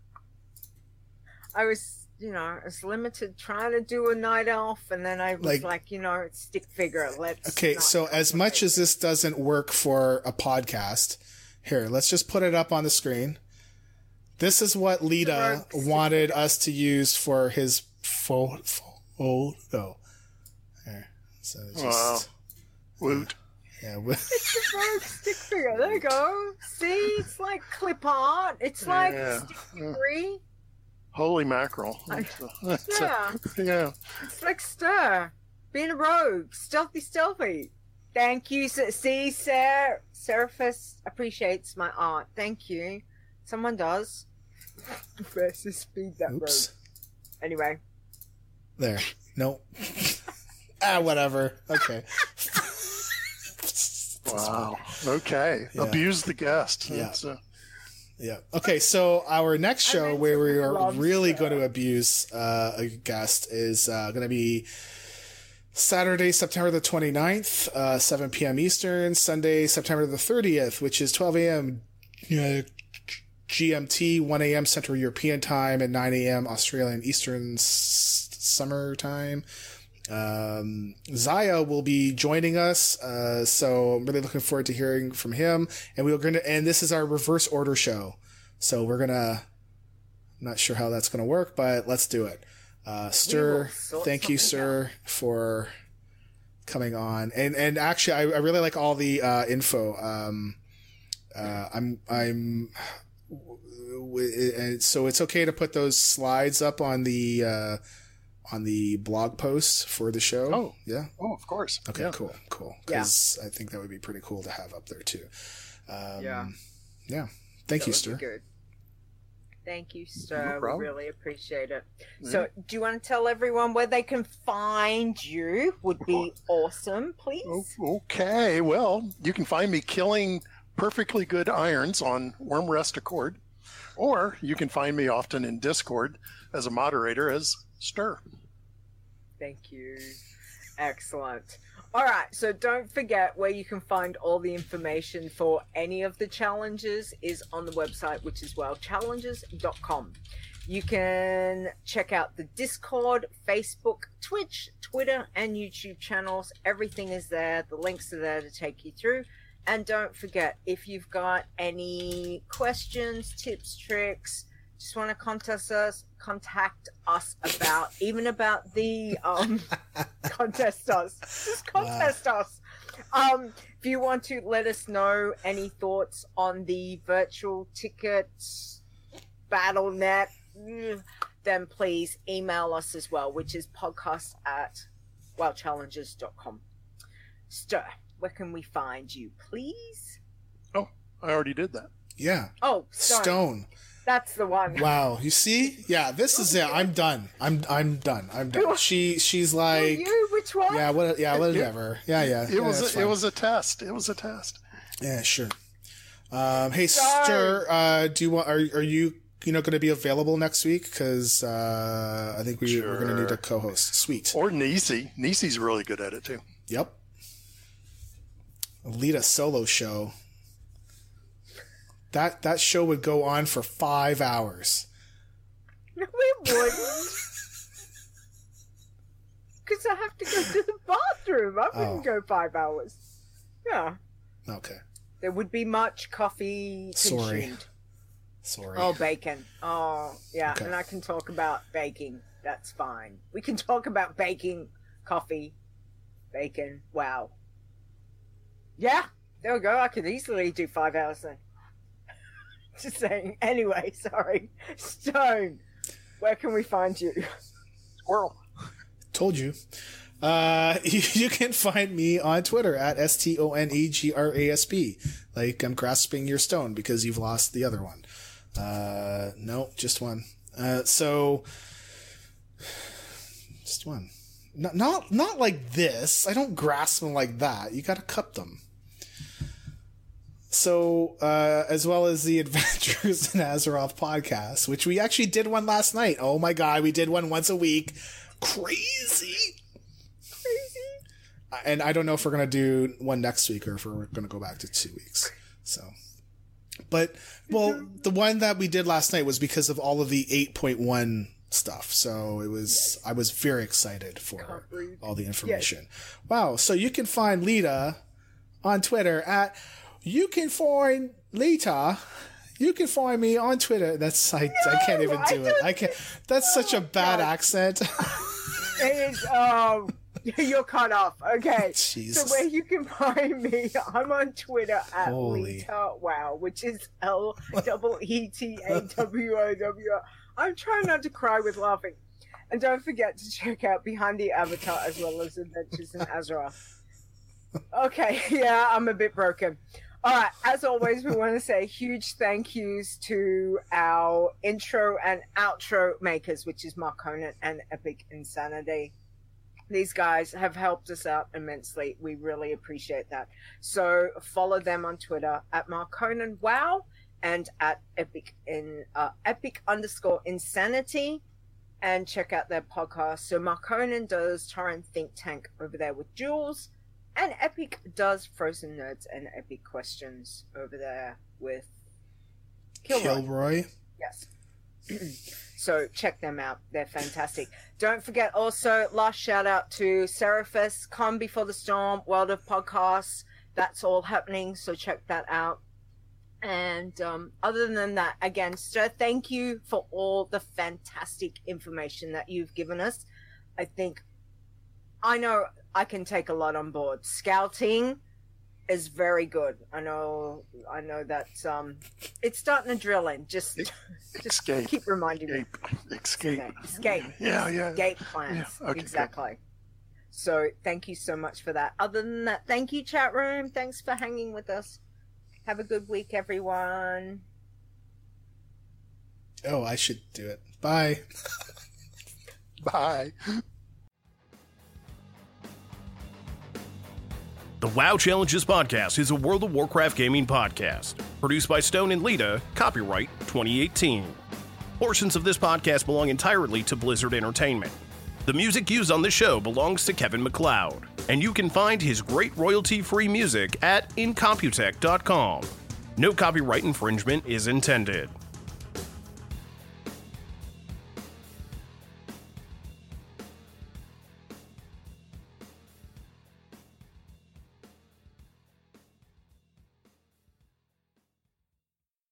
I was, you know, I was limited trying to do a night elf, and then I was like, like you know, it's stick figure. Let's okay, so as much as this doesn't work for a podcast, here, let's just put it up on the screen. This is what Lita wanted us to use for his photo. There. So just, wow. Woot. Yeah, it's a rogue stick figure. There you go. See, it's like clip art. It's like yeah. stick figure. Holy mackerel. I, That's yeah. A, yeah. It's like Stir. Being a rogue. Stealthy, stealthy. Thank you. See, Sarah, Seraphis appreciates my art. Thank you. Someone does. Versus speed that Oops. rogue. Anyway. There. Nope. ah, whatever. Okay. Wow. Okay. Yeah. Abuse the guest. Yeah. That's, uh, Yeah. Okay. So our next show where we are really going to abuse uh, a guest is uh, going to be Saturday, September the twenty-ninth, uh, seven p.m. Eastern. Sunday, September the thirtieth, which is twelve a.m. Uh, G M T, one a.m. Central European Time, and nine a.m. Australian Eastern s- Summer Time. Um, Zaya will be joining us, uh, so I'm really looking forward to hearing from him. And we're gonna, and this is our reverse order show, so we're gonna. I'm not sure how that's gonna work, but let's do it. Uh, Stir, thank you, Sir, out. for coming on. And and actually, I, I really like all the uh, info. Um, uh, I'm I'm. And so it's okay to put those slides up on the. Uh, on the blog post for the show. Oh, yeah. Oh, of course. Okay, yeah. cool, cool. Because yeah. I think that would be pretty cool to have up there too. Um, yeah. Yeah. Thank that you, would Stir. Be good. Thank you, Stir. No we really appreciate it. Yeah. So, do you want to tell everyone where they can find you? Would be awesome, please. Okay. Well, you can find me killing perfectly good irons on Wormrest Accord, or you can find me often in Discord as a moderator as Stir. Thank you. Excellent. All right, so don't forget where you can find all the information for any of the challenges is on the website, which is well challenges dot com. You can check out the Discord, Facebook, Twitch, Twitter, and YouTube channels. Everything is there. The links are there to take you through. And don't forget, if you've got any questions, tips, tricks, just want to contact us, contact us about, even about the, um, contest us. Just contest wow. us. Um, if you want to let us know any thoughts on the virtual tickets, BattleNet, then please email us as well, which is podcast at wild challenges dot com. Stir, where can we find you, please? Oh, I already did that. Yeah. Oh, Stone. Stone. That's the one. Wow, you see? Yeah, this is it. I'm done. I'm I'm done. I'm done. She she's like you, which one? Yeah, what yeah, whatever. Yeah, yeah. It yeah, was that's a, it was a test. It was a test. Yeah, sure. Um, hey, Sorry. Stir, uh, do you want? Are are you you know going to be available next week? Because uh, I think we Sure. we're going to need a co-host. Sweet. Or Nisi. Nisi's really good at it too. Yep. Lead a solo show. That that show would go on for five hours. No, it wouldn't. Because I have to go to the bathroom. I wouldn't Oh. go five hours. Yeah. Okay. There would be much coffee Sorry. consumed. Sorry. Oh, bacon. Oh, yeah. Okay. And I can talk about baking. That's fine. We can talk about baking, coffee, bacon. Wow. Yeah. There we go. I could easily do five hours then. Just saying. Anyway, sorry. Stone, where can we find you? Squirrel. Told you. Uh, you, you can find me on Twitter at S T O N E G R A S B. Like I'm grasping your stone because you've lost the other one. Uh, no, just one. Uh, so just one. Not, not, not like this. I don't grasp them like that. You gotta cup them. So, uh, as well as the Adventures in Azeroth podcast, which we actually did one last night. Oh my god, we did one once a week. Crazy. Crazy. And I don't know if we're going to do one next week or if we're going to go back to two weeks. So, but, well, the one that we did last night was because of all of the eight point one stuff. So it was, I was very excited for all the information. Wow. So you can find Lita on Twitter at, you can find Lita. You can find me on Twitter. That's, I, no, I can't even do I it. I can't, that's such a bad God. accent. It is, um, you're cut off. Okay. Jesus. So where you can find me, I'm on Twitter at Holy. Lita Wow, which is L E E T A W O W. I'm trying not to cry with laughing. And don't forget to check out Behind the Avatar as well as Adventures in Azeroth. Okay, yeah, I'm a bit broken. All right, as always, we want to say huge thank yous to our intro and outro makers, which is Marconin and Epic Insanity. These guys have helped us out immensely. We really appreciate that. So follow them on Twitter at Marconin Wow and at Epic in uh, Epic underscore Insanity, and check out their podcast. So Marconin does Torrent Think Tank over there with Jules. And Epic does Frozen Nerds and Epic Questions over there with Kilroy. Kilroy. Yes. So check them out. They're fantastic. Don't forget also, last shout out to Seraphis, Calm Before the Storm, World of Podcasts. That's all happening, so check that out. And um, other than that, again, Sir, thank you for all the fantastic information that you've given us. I think, I know I can take a lot on board. Scouting is very good. I know, I know that um, it's starting to drill in. Just, just Escape. keep reminding Escape. me. Escape. Escape. Yeah, yeah. Escape plans. Yeah, okay, exactly. Good. So thank you so much for that. Other than that, thank you, chat room. Thanks for hanging with us. Have a good week, everyone. Oh, I should do it. Bye. Bye. The WoW Challenges Podcast is a World of Warcraft gaming podcast. Produced by Stone and Lita, copyright twenty eighteen. Portions of this podcast belong entirely to Blizzard Entertainment. The music used on this show belongs to Kevin MacLeod, and you can find his great royalty-free music at incomputech dot com. No copyright infringement is intended.